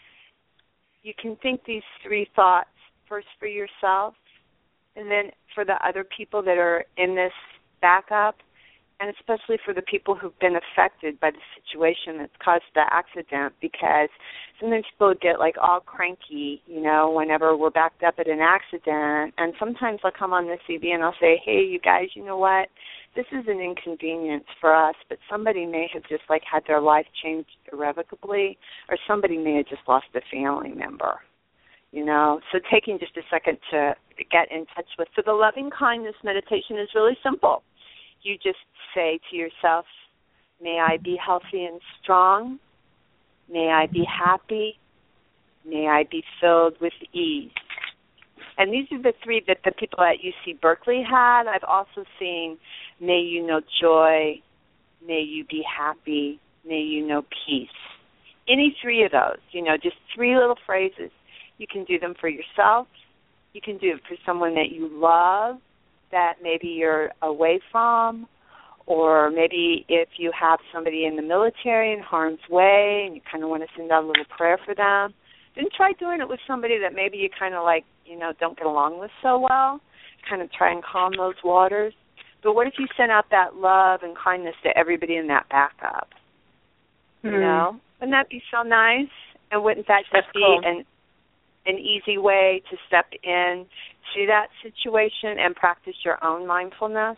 you can think these three thoughts, first for yourself, and then for the other people that are in this backup, and especially for the people who've been affected by the situation that's caused the accident, because sometimes people get like all cranky, you know, whenever we're backed up at an accident, and sometimes I'll come on the C B and I'll say, hey, you guys, you know what, this is an inconvenience for us, but somebody may have just like had their life changed irrevocably, or somebody may have just lost a family member, you know, so taking just a second to get in touch with. So the loving kindness meditation is really simple. You just say to yourself, may I be healthy and strong. May I be happy. May I be filled with ease. And these are the three that the people at U C Berkeley had. I've also seen, may you know joy. May you be happy. May you know peace. Any three of those, you know, just three little phrases. You can do them for yourself. You can do it for someone that you love, that maybe you're away from, or maybe if you have somebody in the military in harm's way and you kind of want to send out a little prayer for them, then try doing it with somebody that maybe you kind of like, you know, don't get along with so well. Kind of try and calm those waters. But what if you sent out that love and kindness to everybody in that backup? Mm-hmm. You know? Wouldn't that be so nice? And wouldn't that just be cool. an an easy way to step in to that situation and practice your own mindfulness?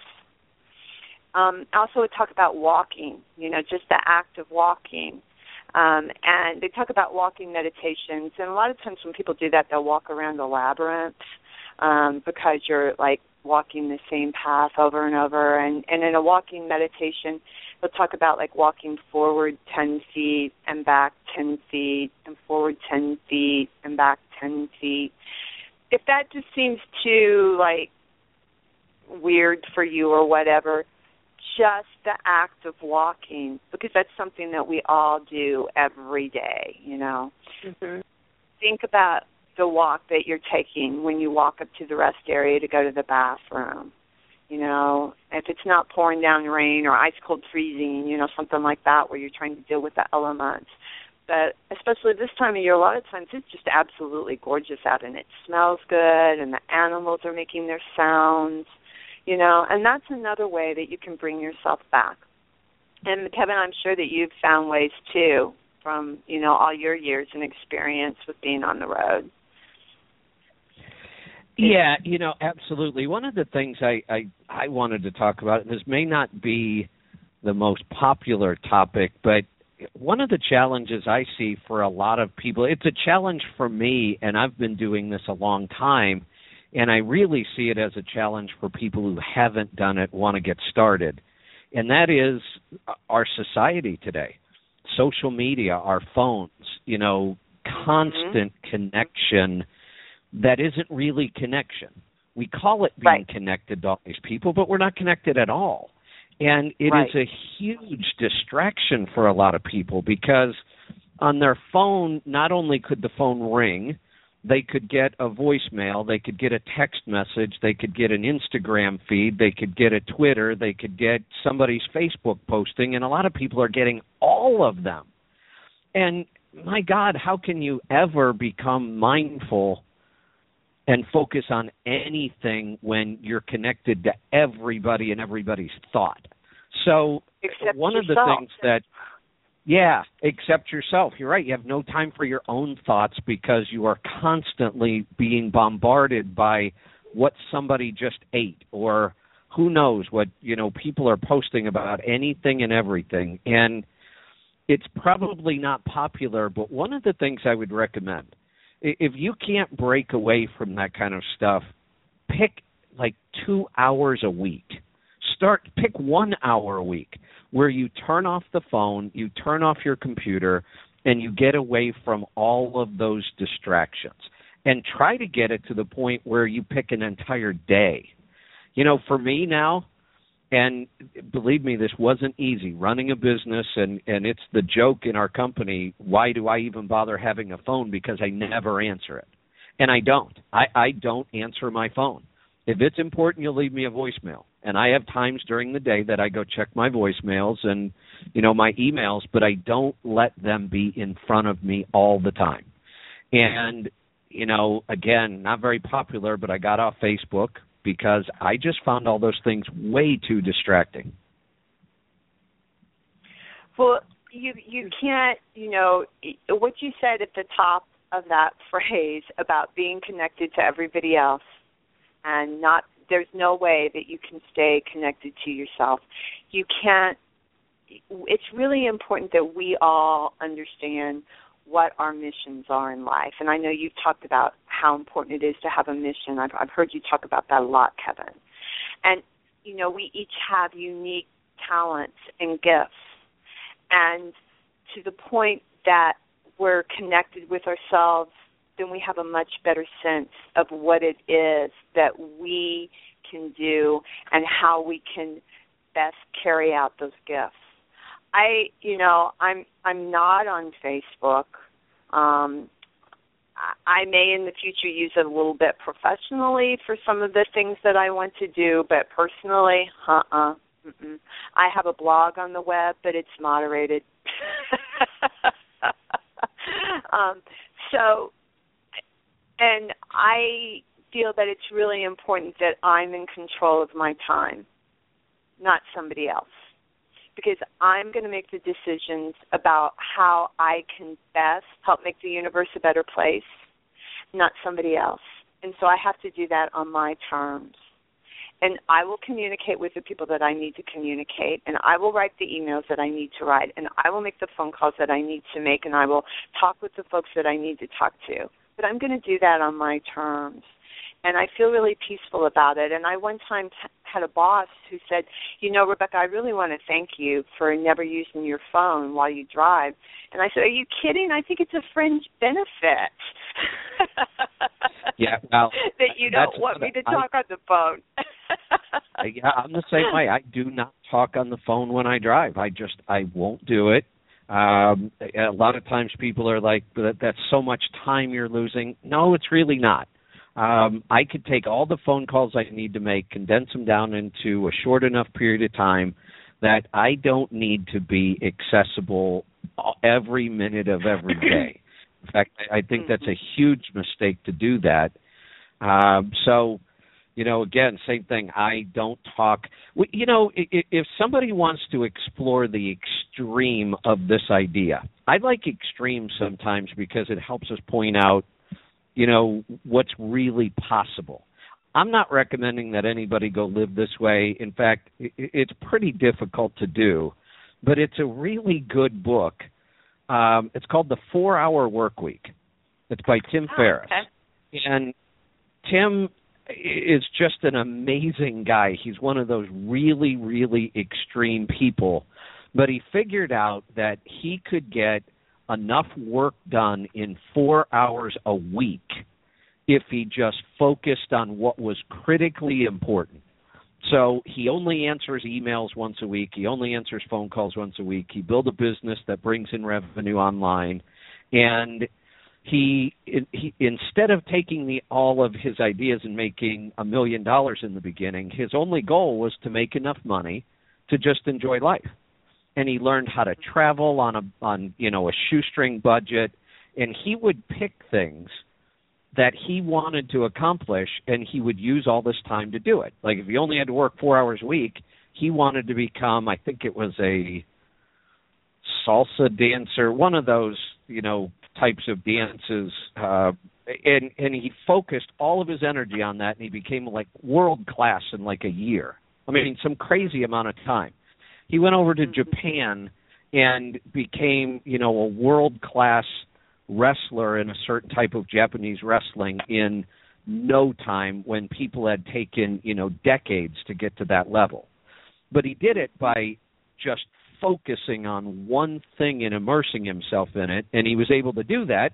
Um, I also would talk about walking, you know, just the act of walking. Um, and they talk about walking meditations. And a lot of times when people do that, they'll walk around a labyrinth um, because you're, like, walking the same path over and over. And, and in a walking meditation, they'll talk about, like, walking forward ten feet and back ten feet and forward ten feet and back ten feet. If that just seems too, like, weird for you or whatever, just the act of walking, because that's something that we all do every day, you know. Mm-hmm. Think about the walk that you're taking when you walk up to the rest area to go to the bathroom. You know, if it's not pouring down rain or ice cold freezing, you know, something like that where you're trying to deal with the elements. But especially this time of year, a lot of times it's just absolutely gorgeous out and it smells good and the animals are making their sounds, you know, and that's another way that you can bring yourself back. And Kevin, I'm sure that you've found ways too from, you know, all your years and experience with being on the road. Yeah, you know, absolutely. One of the things I, I, I wanted to talk about, and this may not be the most popular topic, but one of the challenges I see for a lot of people, it's a challenge for me, and I've been doing this a long time, and I really see it as a challenge for people who haven't done it, want to get started, and that is our society today, social media, our phones, you know, constant mm-hmm. connection that isn't really connection. We call it being right. connected to all these people, but we're not connected at all. And it right. is a huge distraction for a lot of people because on their phone, not only could the phone ring, they could get a voicemail, they could get a text message, they could get an Instagram feed, they could get a Twitter, they could get somebody's Facebook posting, and a lot of people are getting all of them. And my God, how can you ever become mindful and focus on anything when you're connected to everybody and everybody's thought? So except one yourself. of the things that, yeah, except yourself. You're right. You have no time for your own thoughts because you are constantly being bombarded by what somebody just ate or who knows what, you know, people are posting about anything and everything. And it's probably not popular, but one of the things I would recommend, if you can't break away from that kind of stuff, pick like two hours a week. Start, pick one hour a week where you turn off the phone, you turn off your computer, and you get away from all of those distractions. and try to get it to the point where you pick an entire day. You know, for me now, and believe me, this wasn't easy, running a business, and, and it's the joke in our company, why do I even bother having a phone? Because I never answer it. And I don't. I, I don't answer my phone. If it's important, you'll leave me a voicemail. And I have times during the day that I go check my voicemails and, you know, my emails, but I don't let them be in front of me all the time. And, you know, again, not very popular, but I got off Facebook because I just found all those things way too distracting. Well, you you can't, you know, what you said at the top of that phrase about being connected to everybody else and not, there's no way that you can stay connected to yourself. You can't, it's really important that we all understand what our missions are in life. And I know you've talked about how important it is to have a mission. I've, I've heard you talk about that a lot, Kevin. And, you know, we each have unique talents and gifts. And to the point that we're connected with ourselves, then we have a much better sense of what it is that we can do and how we can best carry out those gifts. I, you know, I'm I'm not on Facebook. Um, I may in the future use it a little bit professionally for some of the things that I want to do, but personally, uh-uh. Mm-mm. I have a blog on the web, but it's moderated. um, so, and I feel that it's really important that I'm in control of my time, not somebody else. Because I'm going to make the decisions about how I can best help make the universe a better place, not somebody else. And so I have to do that on my terms. And I will communicate with the people that I need to communicate, and I will write the emails that I need to write, and I will make the phone calls that I need to make, and I will talk with the folks that I need to talk to. But I'm going to do that on my terms. And I feel really peaceful about it. And I one time t- had a boss who said, you know, Rebecca, I really want to thank you for never using your phone while you drive. And I said, are you kidding? I think it's a fringe benefit. Yeah, well, that you don't want me to talk I, on the phone. Yeah, I'm the same way. I do not talk on the phone when I drive. I just, I won't do it. Um, a lot of times people are like, that, that's so much time you're losing. No, it's really not. Um, I could take all the phone calls I need to make, condense them down into a short enough period of time that I don't need to be accessible every minute of every day. In fact, I think that's a huge mistake to do that. Um, so, you know, again, same thing. I don't talk. You know, if somebody wants to explore the extreme of this idea, I like extremes sometimes because it helps us point out, you know, what's really possible. I'm not recommending that anybody go live this way. In fact, it's pretty difficult to do, but it's a really good book. Um, it's called The Four-Hour Work Week. It's by Tim oh, Ferriss. Okay. And Tim is just an amazing guy. He's one of those really, really extreme people. But he figured out that he could get enough work done in four hours a week if he just focused on what was critically important. So he only answers emails once a week. He only answers phone calls once a week. He built a business that brings in revenue online. And he, he instead of taking the, all of his ideas and making a million dollars in the beginning, his only goal was to make enough money to just enjoy life. And he learned how to travel on a on you know a shoestring budget, and he would pick things that he wanted to accomplish, and he would use all this time to do it. Like if he only had to work four hours a week, he wanted to become, I think it was a salsa dancer, one of those you know types of dances, uh, and and he focused all of his energy on that, and he became like world class in like a year. I mean, some crazy amount of time. He went over to Japan and became, you know, a world-class wrestler in a certain type of Japanese wrestling in no time when people had taken, you know, decades to get to that level. But he did it by just focusing on one thing and immersing himself in it, and he was able to do that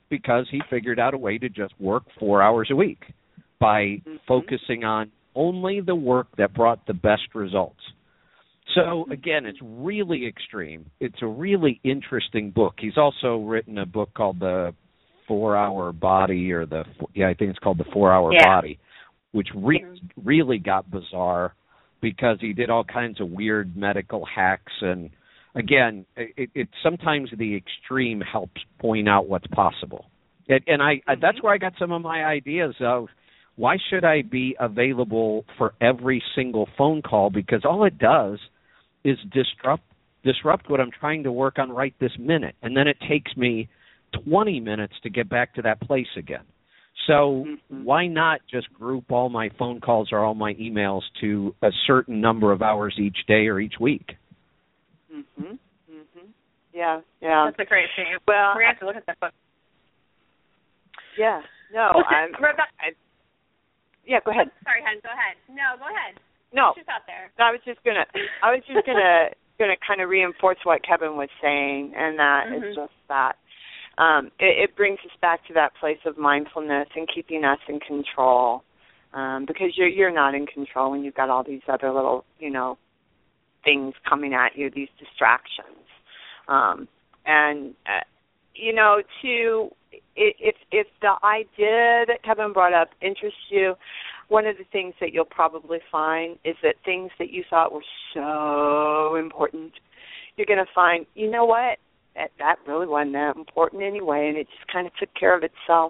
because he figured out a way to just work four hours a week by mm-hmm. focusing on only the work that brought the best results. So, again, it's really extreme. It's a really interesting book. He's also written a book called The Four-Hour Body, or the, yeah, I think it's called The Four-Hour yeah. Body, which re- really got bizarre because he did all kinds of weird medical hacks. And, again, it, it sometimes the extreme helps point out what's possible. And, and I, mm-hmm. that's where I got some of my ideas of, why should I be available for every single phone call? Because all it does is disrupt disrupt what I'm trying to work on right this minute. And then it takes me twenty minutes to get back to that place again. So mm-hmm. why not just group all my phone calls or all my emails to a certain number of hours each day or each week? Mm-hmm. Mm-hmm. Yeah, yeah. That's a great thing. Well, we're going to have to look at that book. Yeah, no, I'm... I, yeah, go ahead. Sorry, hon, go ahead. No, go ahead. No, just out there. I was just gonna, I was just gonna, gonna kind of reinforce what Kevin was saying, and that mm-hmm. is just that. Um, it, it brings us back to that place of mindfulness and keeping us in control, um, because you're you're not in control when you've got all these other little, you know, things coming at you, these distractions, um, and uh, you know, to if if the idea that Kevin brought up interests you. One of the things that you'll probably find is that things that you thought were so important, you're going to find, you know what, that, that really wasn't that important anyway, and it just kind of took care of itself.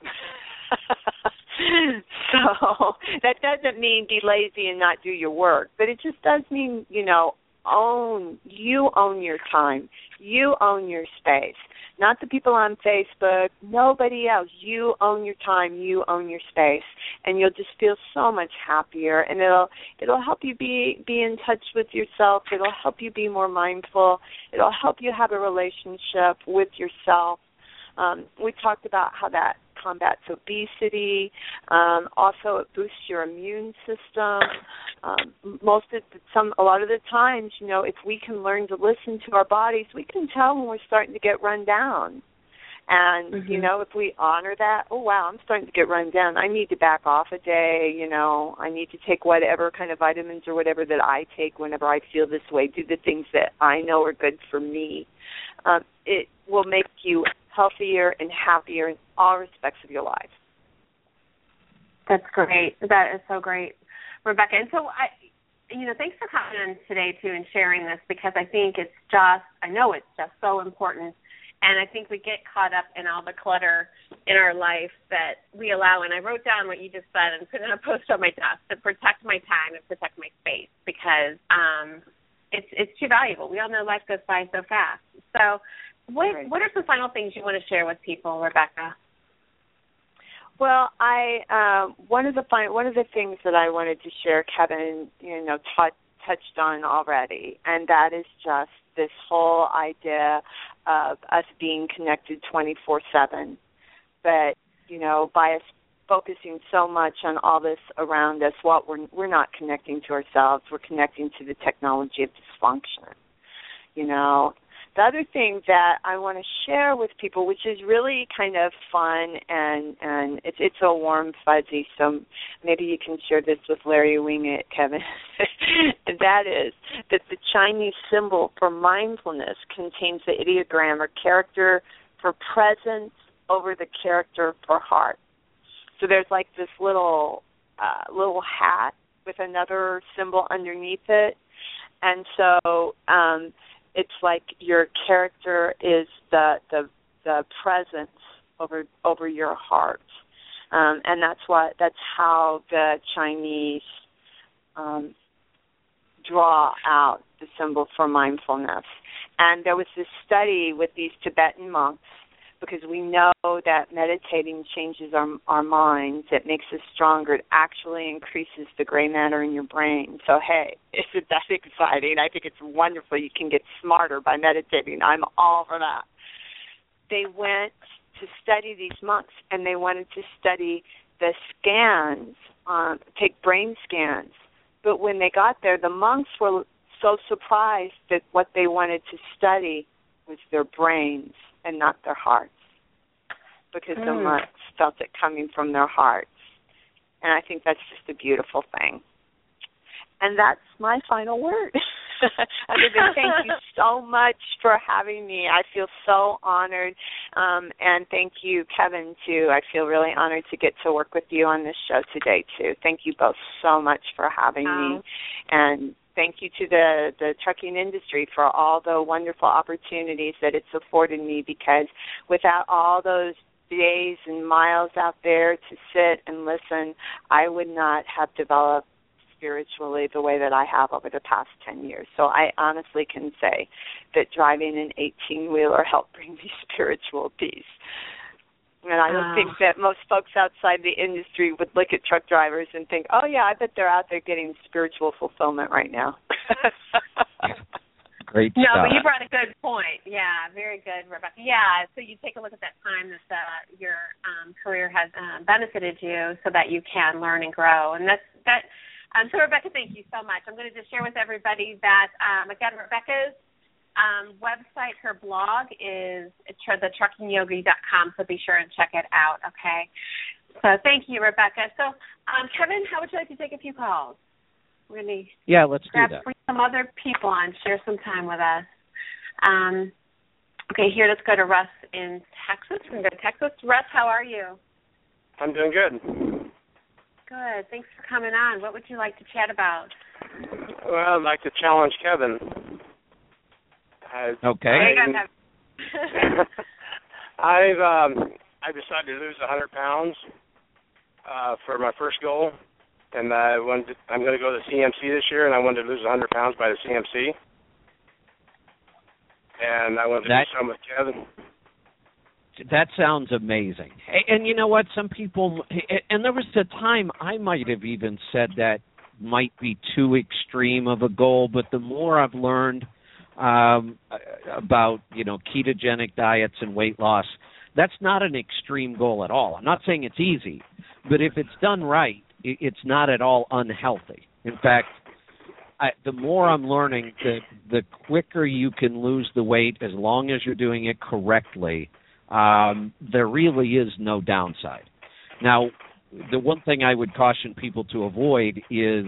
So that doesn't mean be lazy and not do your work, but it just does mean, you know, own, you own your time. You own your space. Not the people on Facebook, nobody else. You own your time, you own your space, and you'll just feel so much happier, and it'll it'll help you be, be in touch with yourself. It'll help you be more mindful. It'll help you have a relationship with yourself. Um, we talked about how that combats obesity. Um, also, it boosts your immune system. Um, most of the, some, a lot of the times, you know, if we can learn to listen to our bodies, we can tell when we're starting to get run down. And, mm-hmm. you know, if we honor that, oh, wow, I'm starting to get run down. I need to back off a day, you know. I need to take whatever kind of vitamins or whatever that I take whenever I feel this way, do the things that I know are good for me. Um, it will make you healthier and happier in all respects of your life. That's great. That is so great, Rebecca. And so, I, you know, thanks for coming on today, too, and sharing this, because I think it's just, I know it's just so important. And I think we get caught up in all the clutter in our life that we allow. And I wrote down what you just said and put it on a post on my desk to protect my time and protect my space, because um, it's it's too valuable. We all know life goes by so fast. So what right. what are some final things you want to share with people, Rebecca? Well, I uh, one of the fin- one of the things that I wanted to share, Kevin, you know, t- touched on already, and that is just this whole idea of us being connected twenty-four seven. But, you know, by us focusing so much on all this around us, what we're we're not connecting to ourselves. We're connecting to the technology of dysfunction. You know, the other thing that I want to share with people, which is really kind of fun and and it's it's a warm fuzzy, so maybe you can share this with Larry Winget, Kevin. And that is that the Chinese symbol for mindfulness contains the ideogram or character for presence over the character for heart. So there's like this little uh, little hat with another symbol underneath it, and so um, it's like your character is the the, the presence over over your heart, um, and that's what that's how the Chinese um, draw out the symbol for mindfulness. And there was this study with these Tibetan monks, because we know that meditating changes our, our minds. It makes us stronger. It actually increases the gray matter in your brain. So, hey, isn't that exciting? I think it's wonderful. You can get smarter by meditating. I'm all for that. They went to study these monks, and they wanted to study the scans, um, take brain scans. But when they got there, the monks were so surprised that what they wanted to study was their brains and not their hearts. because mm. so much felt it coming from their hearts. And I think that's just a beautiful thing. And that's my final word. Other than thank you so much for having me. I feel so honored. Um, and thank you, Kevin, too. I feel really honored to get to work with you on this show today, too. Thank you both so much for having oh. me. And thank you to the, the trucking industry for all the wonderful opportunities that it's afforded me, because without all those days and miles out there to sit and listen, I would not have developed spiritually the way that I have over the past ten years. So I honestly can say that driving an eighteen-wheeler helped bring me spiritual peace. And I don't uh, think that most folks outside the industry would look at truck drivers and think, oh, yeah, I bet they're out there getting spiritual fulfillment right now. Great No, stuff. but you brought a good point. Yeah, very good, Rebecca. Yeah, so you take a look at that time that uh, your um, career has uh, benefited you so that you can learn and grow. And that's that. Um, so, Rebecca, thank you so much. I'm going to just share with everybody that, um, again, Rebecca's um, website, her blog is the trucking yogi dot com, so be sure and check it out, okay? So thank you, Rebecca. So, um, Kevin, how would you like to take a few calls? We're going to yeah, let's do that. Bring some other people on, share some time with us. Um, okay, here, let's go to Russ in Texas. We're going to go to Texas. Russ, how are you? I'm doing good. Good. Thanks for coming on. What would you like to chat about? Well, I'd like to challenge Kevin. I, okay. I, I've um, I decided to lose one hundred pounds uh, for my first goal, and I wanted to, I'm going to go to the C M C this year, and I wanted to lose one hundred pounds by the C M C. And I wanted to that, do something with Kevin. That sounds amazing. And you know what? Some people, and there was a time I might have even said that might be too extreme of a goal, but the more I've learned um, about, you know, ketogenic diets and weight loss, that's not an extreme goal at all. I'm not saying it's easy, but if it's done right, it's not at all unhealthy. In fact, I, the more I'm learning, the, the quicker you can lose the weight as long as you're doing it correctly. Um, there really is no downside. Now, the one thing I would caution people to avoid is,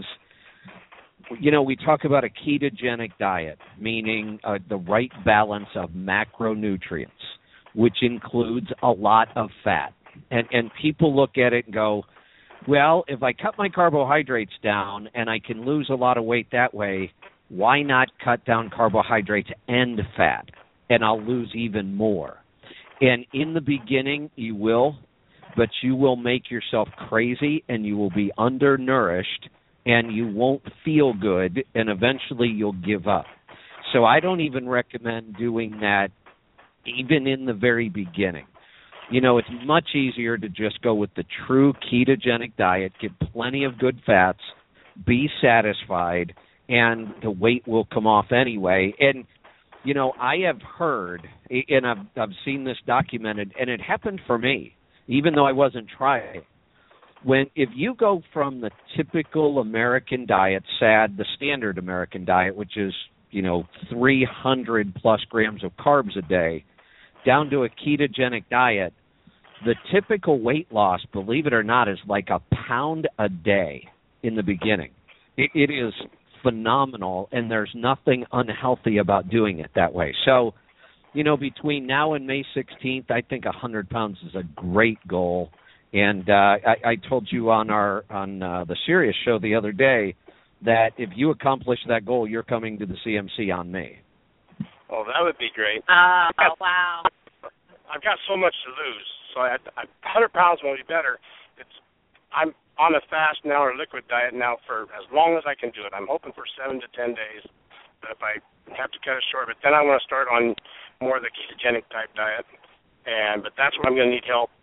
you know, we talk about a ketogenic diet, meaning uh, the right balance of macronutrients, which includes a lot of fat. And, and people look at it and go, well, if I cut my carbohydrates down and I can lose a lot of weight that way, why not cut down carbohydrates and fat, and I'll lose even more? And in the beginning, you will, but you will make yourself crazy and you will be undernourished and you won't feel good, and eventually you'll give up. So I don't even recommend doing that even in the very beginning. You know, it's much easier to just go with the true ketogenic diet, get plenty of good fats, be satisfied, and the weight will come off anyway. And, you know, I have heard, and I've, I've seen this documented, and it happened for me, even though I wasn't trying. When if you go from the typical American diet, S A D, the standard American diet, which is, you know, three hundred plus grams of carbs a day, down to a ketogenic diet, the typical weight loss, believe it or not, is like a pound a day in the beginning. It, it is phenomenal, and there's nothing unhealthy about doing it that way. So, you know, between now and May sixteenth, I think one hundred pounds is a great goal. And uh, I, I told you on our on uh, the Sirius show the other day that if you accomplish that goal, you're coming to the C M C on me. Oh, that would be great. Oh, uh, wow. I've got so much to lose, so I, I, one hundred pounds will be better. It's I'm on a fast now or liquid diet now for as long as I can do it. I'm hoping for seven to ten days, but if I have to cut it short, but then I want to start on more of the ketogenic type diet, and but that's what I'm going to need help.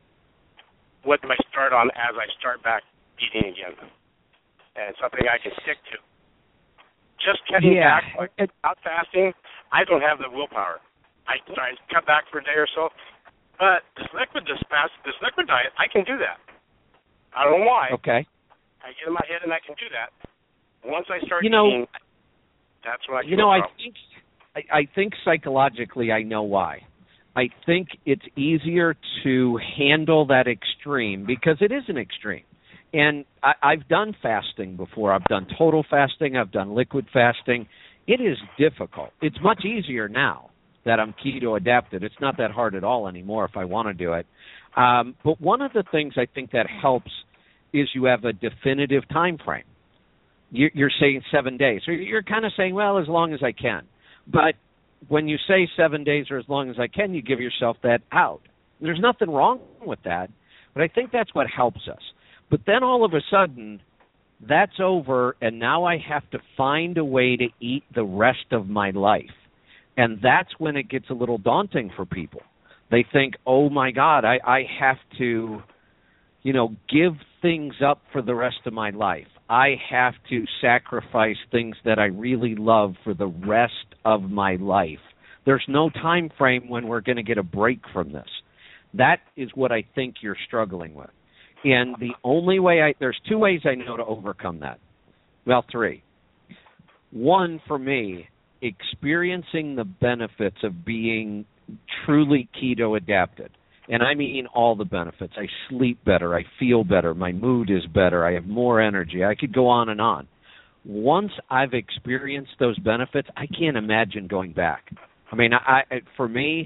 What do I start on as I start back eating again? And something I can stick to. Just cutting yeah. back, like out fasting, I don't have the willpower. I, I cut back for a day or so, but this liquid, this fast, this liquid diet, I can do that. I don't know why. Okay. I get in my head and I can do that. Once I start you know, eating, that's when I. You know, I think I, I think psychologically I know why. I think it's easier to handle that extreme because it is an extreme. And I, I've done fasting before. I've done total fasting. I've done liquid fasting. It is difficult. It's much easier now that I'm keto adapted. It's not that hard at all anymore if I want to do it. Um, but one of the things I think that helps is you have a definitive time frame. You're, you're saying seven days. So you're kind of saying, well, as long as I can. But when you say seven days or as long as I can, you give yourself that out. There's nothing wrong with that, but I think that's what helps us. But then all of a sudden, that's over, and now I have to find a way to eat the rest of my life. And that's when it gets a little daunting for people. They think, oh, my God, I, I have to, you know, give things up for the rest of my life. I have to sacrifice things that I really love for the rest of my life. There's no time frame when we're going to get a break from this. That is what I think you're struggling with. And the only way I, there's two ways I know to overcome that. Well, three. One, for me, experiencing the benefits of being truly keto adapted. And I mean all the benefits. I sleep better. I feel better. My mood is better. I have more energy. I could go on and on. Once I've experienced those benefits, I can't imagine going back. I mean, I, I for me,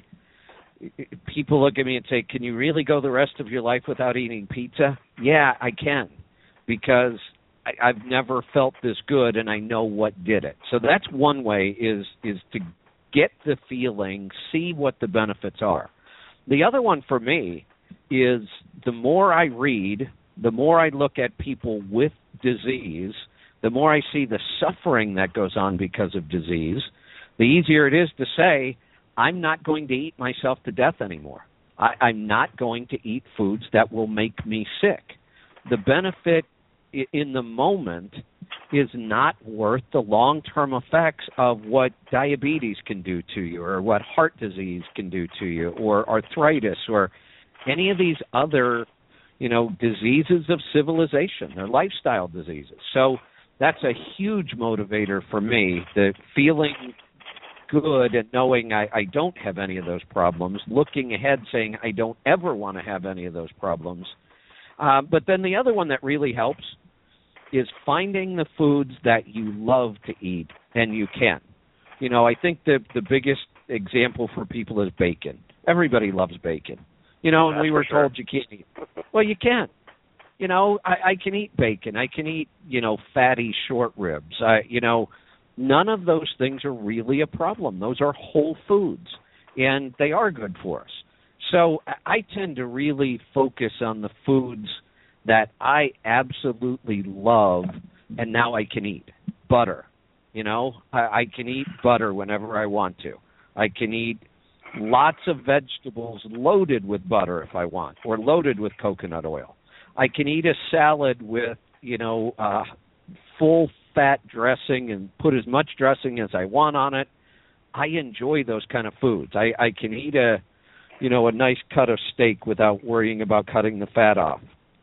people look at me and say, can you really go the rest of your life without eating pizza? Yeah, I can, because I, I've never felt this good, and I know what did it. So that's one way is is to get the feeling, see what the benefits are. The other one for me is the more I read, the more I look at people with disease, the more I see the suffering that goes on because of disease, the easier it is to say, I'm not going to eat myself to death anymore. I, I'm not going to eat foods that will make me sick. The benefit in the moment is not worth the long-term effects of what diabetes can do to you, or what heart disease can do to you, or arthritis, or any of these other, you know, diseases of civilization. They're lifestyle diseases. So that's a huge motivator for me, the feeling good and knowing I, I don't have any of those problems, looking ahead saying I don't ever want to have any of those problems. Uh, but then the other one that really helps is finding the foods that you love to eat and you can. You know, I think the the biggest example for people is bacon. Everybody loves bacon. You know, and That's we were sure. told you can't eat. Well, you can. You know, I, I can eat bacon. I can eat, you know, fatty short ribs. I, you know, none of those things are really a problem. Those are whole foods, and they are good for us. So I tend to really focus on the foods that I absolutely love and now I can eat. Butter. You know, I, I can eat butter whenever I want to. I can eat lots of vegetables loaded with butter if I want, or loaded with coconut oil. I can eat a salad with, you know, uh, full fat dressing and put as much dressing as I want on it. I enjoy those kind of foods. I, I can eat a, you know, a nice cut of steak without worrying about cutting the fat off.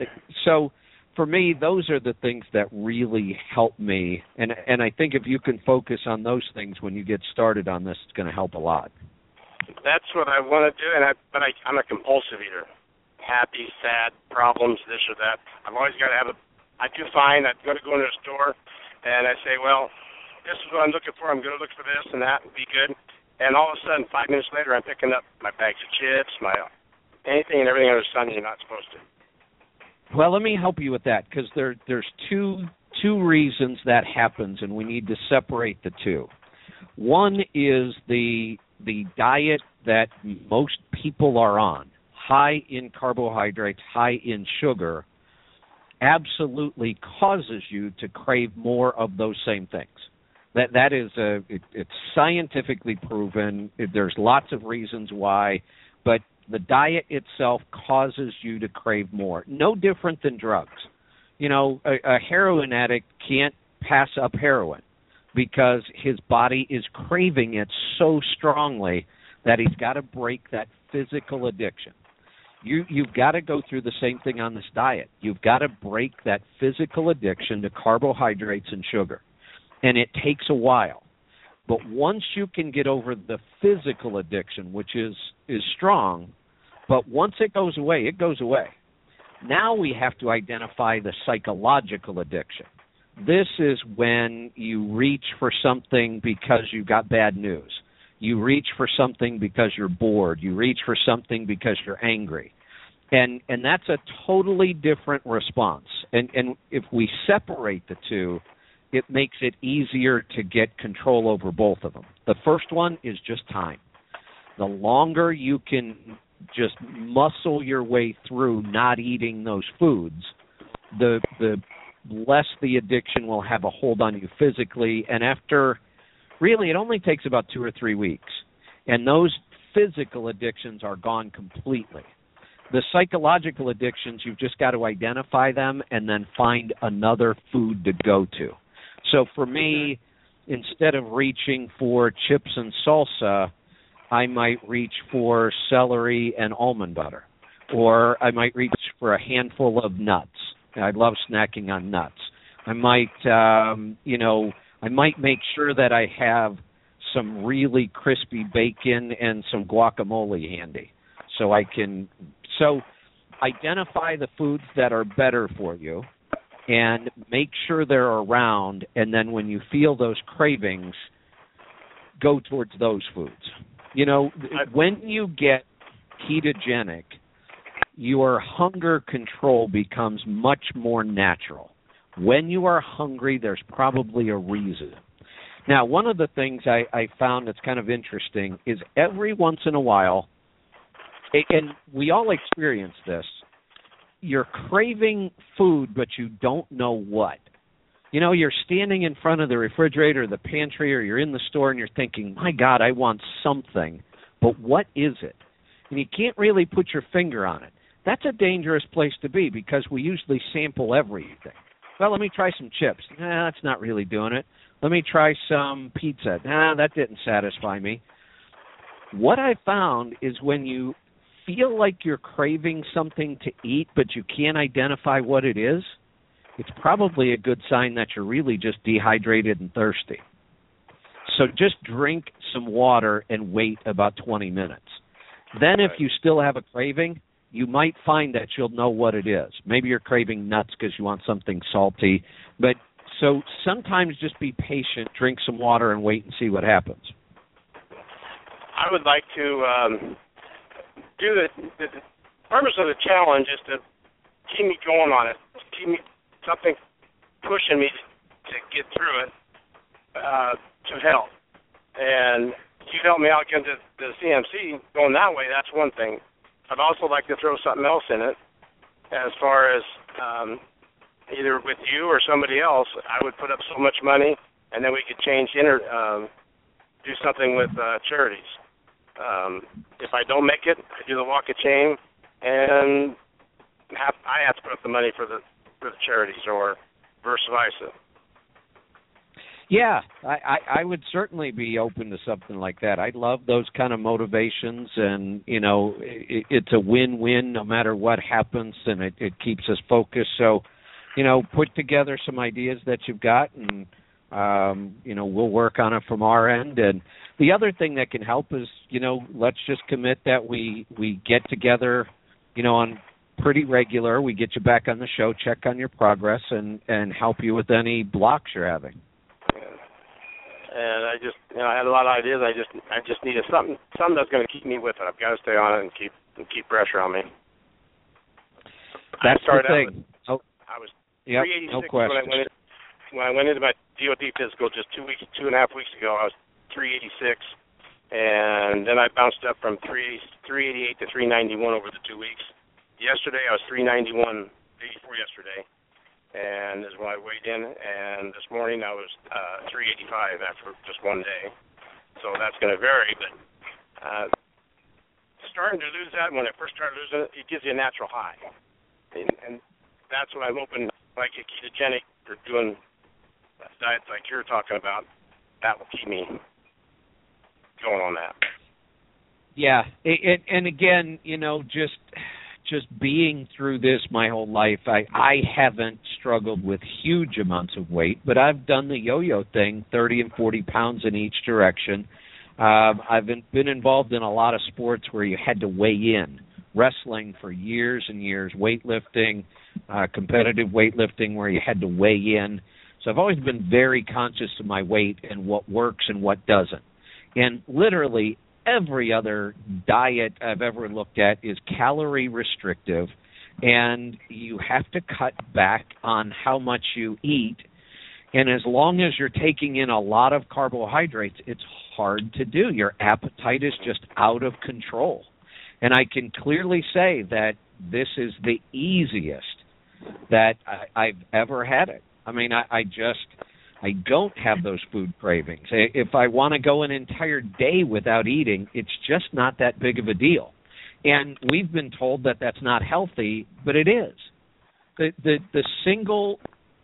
So for me, those are the things that really help me. And and I think if you can focus on those things when you get started on this, it's going to help a lot. That's what I want to do, and I, but I, I'm a compulsive eater. Happy, sad, problems, this or that. I've always got to have a, I do find I'm going to go into a store, and I say, well, this is what I'm looking for. I'm going to look for this and that and be good. And all of a sudden, five minutes later, I'm picking up my bags of chips, my anything and everything under the sun you're not supposed to. Well, let me help you with that, because there, there's two two reasons that happens, and we need to separate the two. One is the the diet that most people are on, high in carbohydrates, high in sugar, absolutely causes you to crave more of those same things. That that is a it, it's scientifically proven. There's lots of reasons why, but the diet itself causes you to crave more. No different than drugs. You know, a, a heroin addict can't pass up heroin because his body is craving it so strongly that he's got to break that physical addiction. You, you've got to go through the same thing on this diet. You've got to break that physical addiction to carbohydrates and sugar, and it takes a while. But once you can get over the physical addiction, which is is strong, but once it goes away, it goes away. Now we have to identify the psychological addiction. This is when you reach for something because you got bad news. You reach for something because you're bored. You reach for something because you're angry. And and that's a totally different response. And and if we separate the two, it makes it easier to get control over both of them. The first one is just time. The longer you can just muscle your way through not eating those foods, the the less the addiction will have a hold on you physically. And after, really, it only takes about two or three weeks. And those physical addictions are gone completely. The psychological addictions, you've just got to identify them and then find another food to go to. So for me, instead of reaching for chips and salsa, I might reach for celery and almond butter. Or I might reach for a handful of nuts. I love snacking on nuts. I might, um, you know, I might make sure that I have some really crispy bacon and some guacamole handy, so I can. So, identify the foods that are better for you, and make sure they're around. And then when you feel those cravings, go towards those foods. You know, when you get ketogenic, your hunger control becomes much more natural. When you are hungry, there's probably a reason. Now, one of the things I, I found that's kind of interesting is every once in a while, and we all experience this, you're craving food, but you don't know what. You know, you're standing in front of the refrigerator or the pantry, or you're in the store and you're thinking, my God, I want something, but what is it? And you can't really put your finger on it. That's a dangerous place to be because we usually sample everything. Well, let me try some chips. Nah, that's not really doing it. Let me try some pizza. Nah, that didn't satisfy me. What I found is when you feel like you're craving something to eat, but you can't identify what it is, it's probably a good sign that you're really just dehydrated and thirsty. So just drink some water and wait about twenty minutes. Then if you still have a craving, you might find that you'll know what it is. Maybe you're craving nuts because you want something salty. But so sometimes just be patient, drink some water, and wait and see what happens. I would like to um, do the, the, the purpose of the challenge is to keep me going on it, keep me something pushing me to get through it uh, to help. And if you help me out get to the C M C going that way, that's one thing. I'd also like to throw something else in it as far as um, either with you or somebody else. I would put up so much money, and then we could change, inter, um, do something with uh, charities. Um, if I don't make it, I do the walk of shame, and have, I have to put up the money for the for the charities, or vice versa. Yeah, I, I, I would certainly be open to something like that. I love those kind of motivations, and, you know, it, it's a win-win no matter what happens, and it, it keeps us focused. So, you know, put together some ideas that you've got, and, um, you know, we'll work on it from our end. And the other thing that can help is, you know, let's just commit that we, we get together, you know, on pretty regular. We get you back on the show, check on your progress, and, and help you with any blocks you're having. And I just, you know, I had a lot of ideas. I just, I just needed something, something that's going to keep me with it. I've got to stay on it and keep, and keep pressure on me. That's I started the thing. Out with, I was yep, three eighty-six no question. when I went in, when I went into my D O D physical just two weeks, two and a half weeks ago. I was three eighty-six, and then I bounced up from three three eighty-eight to three ninety-one over the two weeks. Yesterday I was three ninety-one, eighty-four yesterday. And this is when I weighed in, and this morning I was uh, three eighty-five after just one day. So that's going to vary, but uh, starting to lose that, when I first started losing it, it gives you a natural high. And, and that's what I'm hoping, like a ketogenic or doing diets like you're talking about, that will keep me going on that. Yeah, it, it, and again, you know, just... just being through this my whole life, I, I haven't struggled with huge amounts of weight, but I've done the yo-yo thing, thirty and forty pounds in each direction. Um, I've been, been involved in a lot of sports where you had to weigh in. Wrestling for years and years, weightlifting, uh, competitive weightlifting where you had to weigh in. So I've always been very conscious of my weight and what works and what doesn't. And literally every other diet I've ever looked at is calorie restrictive, and you have to cut back on how much you eat. And as long as you're taking in a lot of carbohydrates, it's hard to do. Your appetite is just out of control. And I can clearly say that this is the easiest that I, I've ever had it. I mean, I, I just, I don't have those food cravings. If I want to go an entire day without eating, it's just not that big of a deal. And we've been told that that's not healthy, but it is. The, the, the single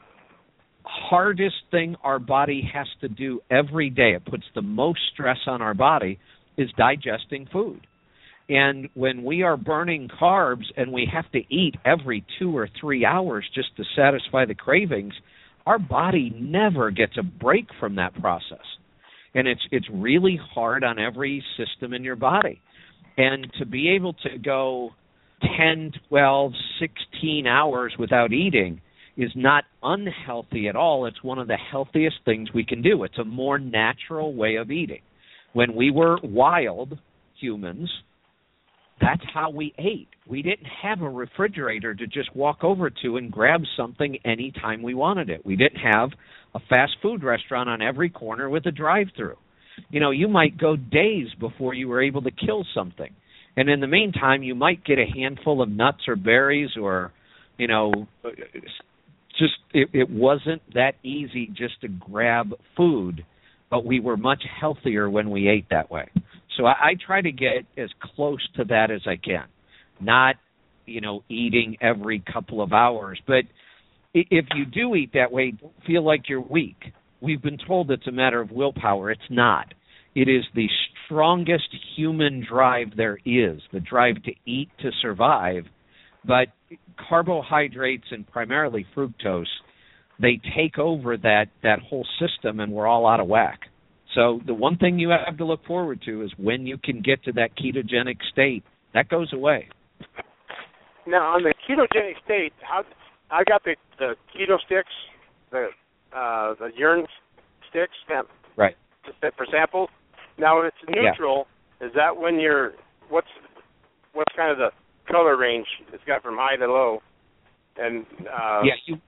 hardest thing our body has to do every day, it puts the most stress on our body, is digesting food. And when we are burning carbs and we have to eat every two or three hours just to satisfy the cravings, our body never gets a break from that process. And it's it's really hard on every system in your body. And to be able to go ten, twelve, sixteen hours without eating is not unhealthy at all. It's one of the healthiest things we can do. It's a more natural way of eating. When we were wild humans, that's how we ate. We didn't have a refrigerator to just walk over to and grab something anytime we wanted it. We didn't have a fast food restaurant on every corner with a drive-through. You know, you might go days before you were able to kill something. And in the meantime, you might get a handful of nuts or berries or, you know, just it, it wasn't that easy just to grab food, but we were much healthier when we ate that way. So I, I try to get as close to that as I can, not, you know, eating every couple of hours. But if you do eat that way, don't feel like you're weak. We've been told it's a matter of willpower. It's not. It is the strongest human drive there is, the drive to eat to survive. But carbohydrates and primarily fructose, they take over that, that whole system, and we're all out of whack. So the one thing you have to look forward to is when you can get to that ketogenic state, that goes away. Now, on the ketogenic state, how I got the, the keto sticks, the uh, the urine sticks, right? For samples. Now, if it's neutral, yeah. Is that when you're what's what's kind of the color range it's got from high to low? And uh, yeah, you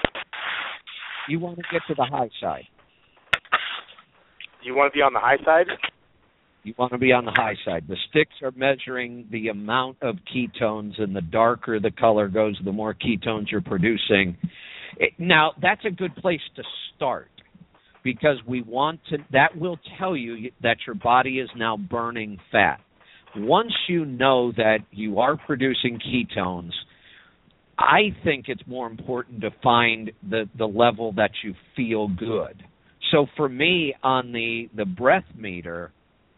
you want to get to the high side. You want to be on the high side? You want to be on the high side. The sticks are measuring the amount of ketones, and the darker the color goes, the more ketones you're producing. It, now, that's a good place to start because we want to. That will tell you that your body is now burning fat. Once you know that you are producing ketones, I think it's more important to find the, the level that you feel good. So for me, on the, the breath meter,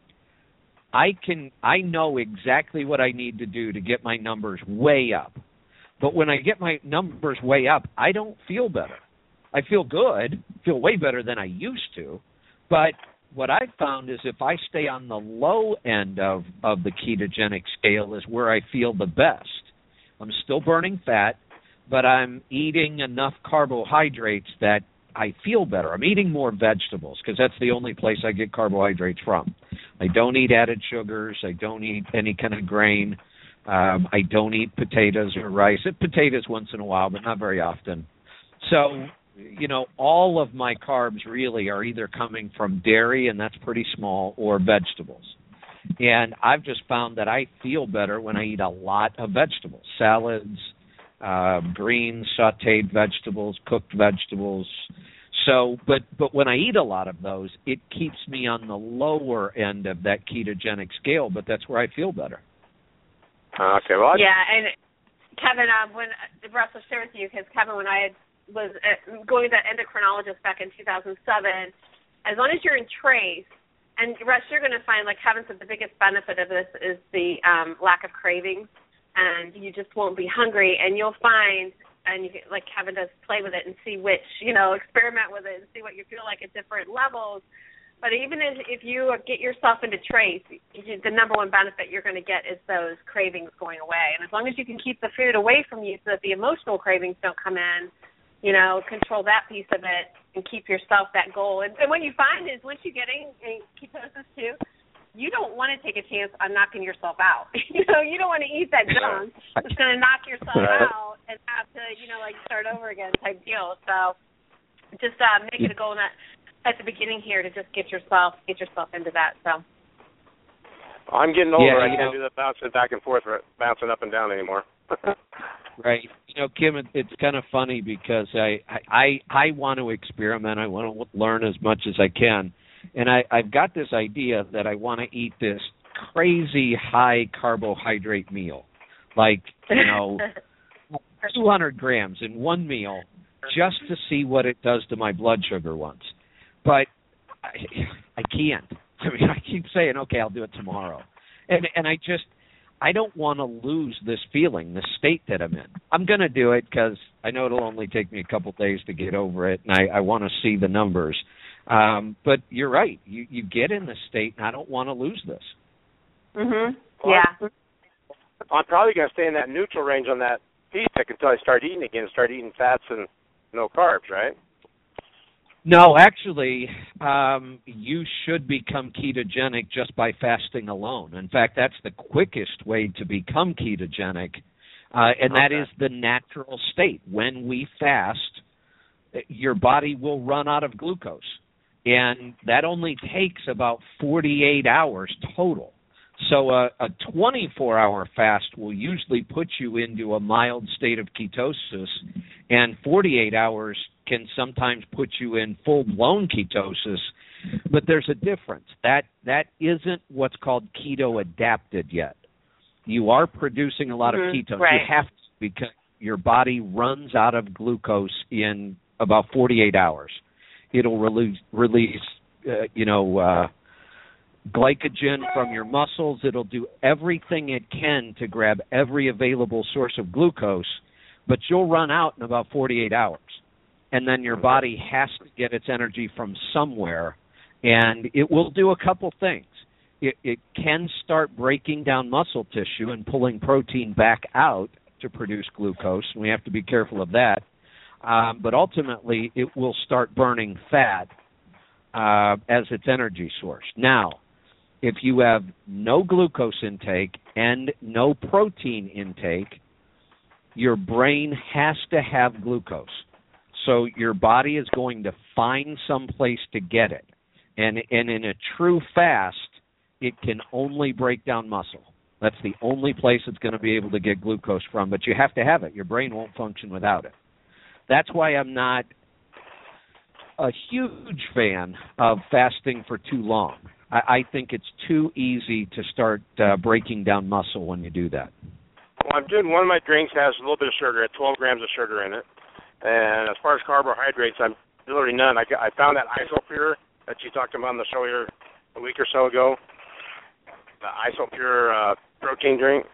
I can I know exactly what I need to do to get my numbers way up. But when I get my numbers way up, I don't feel better. I feel good, feel way better than I used to. But what I've found is if I stay on the low end of, of the ketogenic scale is where I feel the best. I'm still burning fat, but I'm eating enough carbohydrates that I feel better. I'm eating more vegetables because that's the only place I get carbohydrates from. I don't eat added sugars. I don't eat any kind of grain. Um, I don't eat potatoes or rice. I eat potatoes once in a while, but not very often. So, you know, all of my carbs really are either coming from dairy, and that's pretty small, or vegetables. And I've just found that I feel better when I eat a lot of vegetables, salads, uh, greens, sautéed vegetables, cooked vegetables. So, but but when I eat a lot of those, it keeps me on the lower end of that ketogenic scale, but that's where I feel better. Okay, well, I... yeah, and Kevin, um, when Russ will share with you, because Kevin, when I was at, going to the endocrinologist back in two thousand seven, as long as you're in trace, and Russ, you're going to find, like Kevin said, the biggest benefit of this is the um, lack of cravings, and you just won't be hungry, and you'll find, and you can, like Kevin does, play with it and see which, you know, experiment with it and see what you feel like at different levels. But even if, if you get yourself into trace, the number one benefit you're going to get is those cravings going away. And as long as you can keep the food away from you so that the emotional cravings don't come in, you know, control that piece of it and keep yourself that goal. And, and what you find is once you get in, in ketosis too, you don't want to take a chance on knocking yourself out. you know, you don't want to eat that junk that's going to knock yourself out and have to, you know, like start over again type deal. So just uh, make it a goal not at the beginning here to just get yourself get yourself into that. So I'm getting older. Yeah, I can't know, do the bouncing back and forth, bouncing up and down anymore. Right. You know, Kim, it, it's kind of funny because I, I I want to experiment. I want to learn as much as I can, and I, I've got this idea that I want to eat this crazy high carbohydrate meal, like you know, two hundred grams in one meal, just to see what it does to my blood sugar once. But I, I can't. I mean, I keep saying, okay, I'll do it tomorrow. And and I just, I don't want to lose this feeling, this state that I'm in. I'm going to do it because I know it'll only take me a couple days to get over it, and I, I want to see the numbers. Um, but you're right. You, you get in this state, and I don't want to lose this. Mm-hmm. Well, Yeah. I'm probably going to stay in that neutral range on that piece until I start eating again, start eating fats and no carbs, right? No, actually, um, you should become ketogenic just by fasting alone. In fact, that's the quickest way to become ketogenic, uh, and okay. that is the natural state. When we fast, your body will run out of glucose, and that only takes about forty-eight hours total. So a, a twenty-four hour fast will usually put you into a mild state of ketosis, and forty-eight hours can sometimes put you in full-blown ketosis, but there's a difference. That that isn't what's called keto-adapted yet. You are producing a lot mm-hmm. of ketones. Right. You have to, because your body runs out of glucose in about forty-eight hours. It'll release, release uh, you know, uh, glycogen from your muscles. It'll do everything it can to grab every available source of glucose, but you'll run out in about forty-eight hours. And then your body has to get its energy from somewhere, and it will do a couple things. It, it can start breaking down muscle tissue and pulling protein back out to produce glucose, and we have to be careful of that. Um, but ultimately, it will start burning fat uh, as its energy source. Now, if you have no glucose intake and no protein intake, your brain has to have glucose. So your body is going to find some place to get it. And, and in a true fast, it can only break down muscle. That's the only place it's going to be able to get glucose from, but you have to have it. Your brain won't function without it. That's why I'm not a huge fan of fasting for too long. I, I think it's too easy to start uh, breaking down muscle when you do that. Well, I'm doing, one of my drinks has a little bit of sugar, twelve grams of sugar in it. And as far as carbohydrates, I'm literally none. I, I found that IsoPure that you talked about on the show here a week or so ago, the IsoPure uh, protein drink.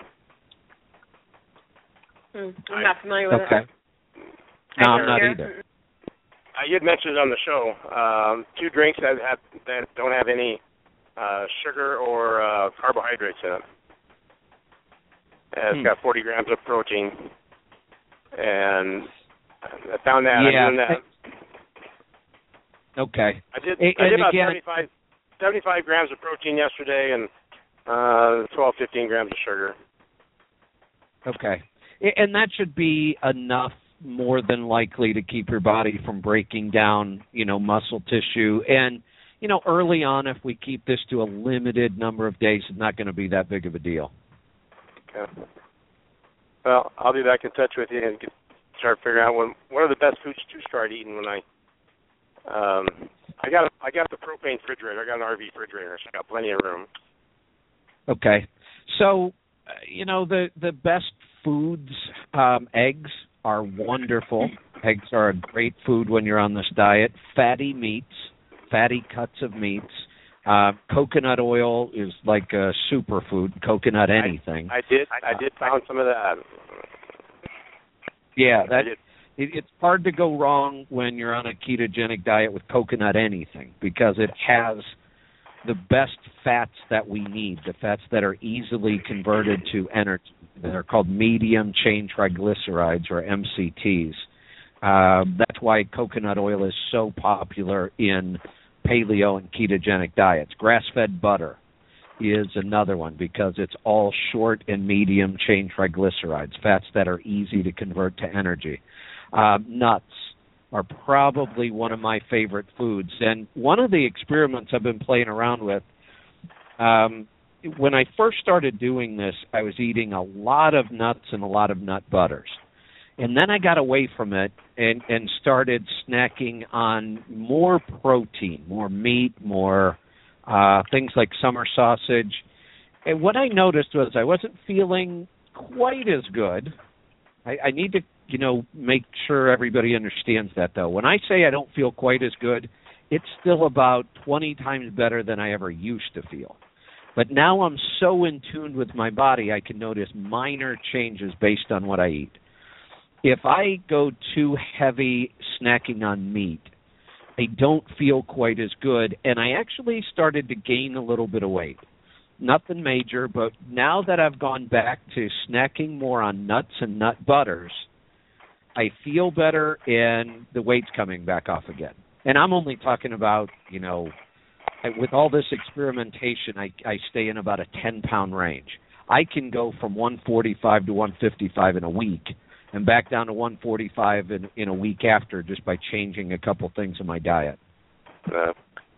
Hmm, I'm not familiar with okay. it. No, I'm not either. Uh, you had mentioned it on the show, um, two drinks that have that don't have any uh, sugar or uh, carbohydrates in it. And it's hmm. got forty grams of protein, and I found that. Yeah. I'm doing that. Okay. I did. And, I did about again, seventy-five, seventy-five grams of protein yesterday, and uh, twelve, fifteen grams of sugar. Okay, and that should be enough, more than likely, to keep your body from breaking down, you know, muscle tissue. And you know, early on, if we keep this to a limited number of days, it's not going to be that big of a deal. Okay. Well, I'll be back in touch with you and get, start figuring out when, what are the best foods to start eating when I. Um, I got a, I got the propane refrigerator. I got an R V refrigerator, so I got plenty of room. Okay, so uh, you know the the best foods, um, eggs are wonderful. Eggs are a great food when you're on this diet. Fatty meats, fatty cuts of meats. Uh, coconut oil is like a superfood. Coconut anything. I, I did. I did found some of that. Yeah, that it, it's hard to go wrong when you're on a ketogenic diet with coconut anything because it has the best fats that we need, the fats that are easily converted to energy. They're called medium chain triglycerides, or M C Ts. Uh, that's why coconut oil is so popular in paleo and ketogenic diets. Grass-fed butter is another one because it's all short and medium chain triglycerides, fats that are easy to convert to energy. Uh, nuts are probably one of my favorite foods. And one of the experiments I've been playing around with, um, when I first started doing this, I was eating a lot of nuts and a lot of nut butters. And then I got away from it and, and started snacking on more protein, more meat, more uh, things like summer sausage. And what I noticed was I wasn't feeling quite as good. I, I need to, you know, make sure everybody understands that, though. When I say I don't feel quite as good, it's still about twenty times better than I ever used to feel. But now I'm so in tune with my body, I can notice minor changes based on what I eat. If I go too heavy snacking on meat, I don't feel quite as good, and I actually started to gain a little bit of weight. Nothing major, but now that I've gone back to snacking more on nuts and nut butters, I feel better, and the weight's coming back off again. And I'm only talking about, you know, with all this experimentation, I, I stay in about a ten-pound range. I can go from one forty-five to one fifty-five in a week and back down to one forty-five in, in a week after just by changing a couple things in my diet. Uh.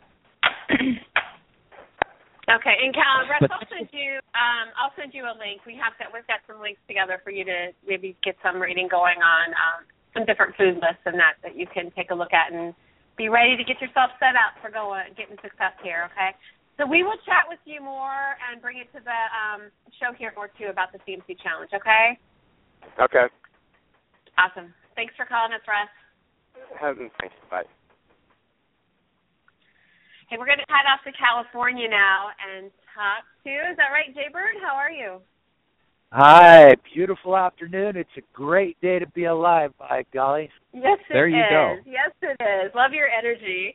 Okay, and Cal, Russ, But, I'll send you. Um, I'll send you a link. We have got we've got some links together for you to maybe get some reading going on um, some different food lists and that that you can take a look at and be ready to get yourself set up for going getting success here. Okay, so we will chat with you more and bring it to the um, show here more too about the C M C challenge. Okay. Okay. Awesome. Thanks for calling us, Russ. Thanks. Bye. Hey, we're going to head off to California now and talk to, is that right, Jaybird? How are you? Hi, beautiful afternoon. It's a great day to be alive, by golly. Yes, it there you is. go. Yes, it is. Love your energy.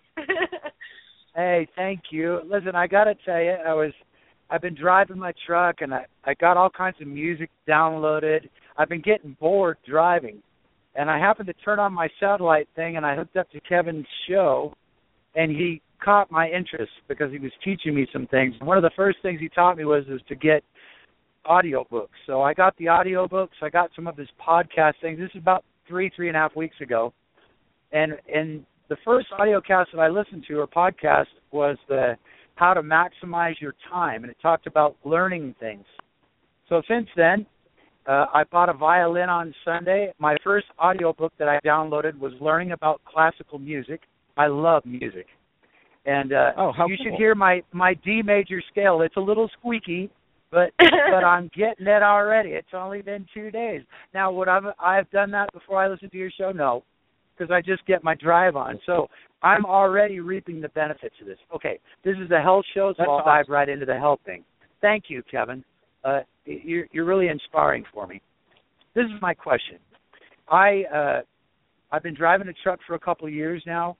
Hey, thank you. Listen, I got to tell you, I was, I've been driving my truck, and I, I got all kinds of music downloaded. I've been getting bored driving, and I happened to turn on my satellite thing, and I hooked up to Kevin's show, and he caught my interest because he was teaching me some things. One of the first things he taught me was, was to get audiobooks. So I got the audiobooks. I got some of his podcast things. This is about three, three and a half weeks ago. And and the first audio cast that I listened to, or podcast, was the How to Maximize Your Time, and it talked about learning things. So since then, uh, I bought a violin on Sunday. My first audiobook that I downloaded was learning about classical music. I love music. And uh, oh, how you cool. should hear my, my D major scale. It's a little squeaky, but but I'm getting it already. It's only been two days. Now, would I've I've done that before I listened to your show? No, because I just get my drive on. So I'm already reaping the benefits of this. Okay, this is a health show, so That's I'll awesome. dive right into the health thing. Thank you, Kevin. Uh, you're you're really inspiring for me. This is my question. I uh, I've been driving a truck for a couple of years now.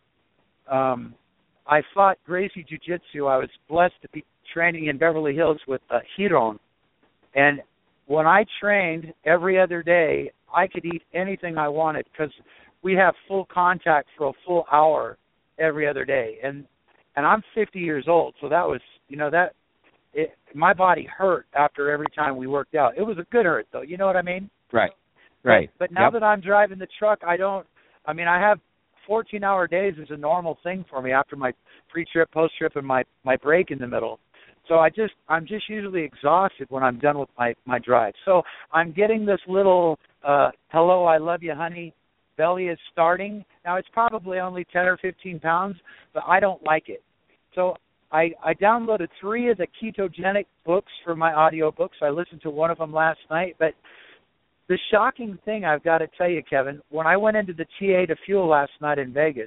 Um, I fought Gracie Jiu-Jitsu. I was blessed to be training in Beverly Hills with uh, Hiron. And when I trained every other day, I could eat anything I wanted because we have full contact for a full hour every other day. And and I'm fifty years old, so that was, you know, that it, my body hurt after every time we worked out. It was a good hurt, though. You know what I mean? Right, right. But, but now yep. that I'm driving the truck, I don't, I mean, I have fourteen-hour days is a normal thing for me after my pre-trip, post-trip, and my, my break in the middle. So I just, I'm just usually exhausted when I'm done with my, my drive. So I'm getting this little, uh, hello, I love you, honey, belly is starting. Now, it's probably only ten or fifteen pounds, but I don't like it. So I, I downloaded three of the ketogenic books for my audio books. I listened to one of them last night, but the shocking thing I've got to tell you, Kevin, when I went into the T A to fuel last night in Vegas,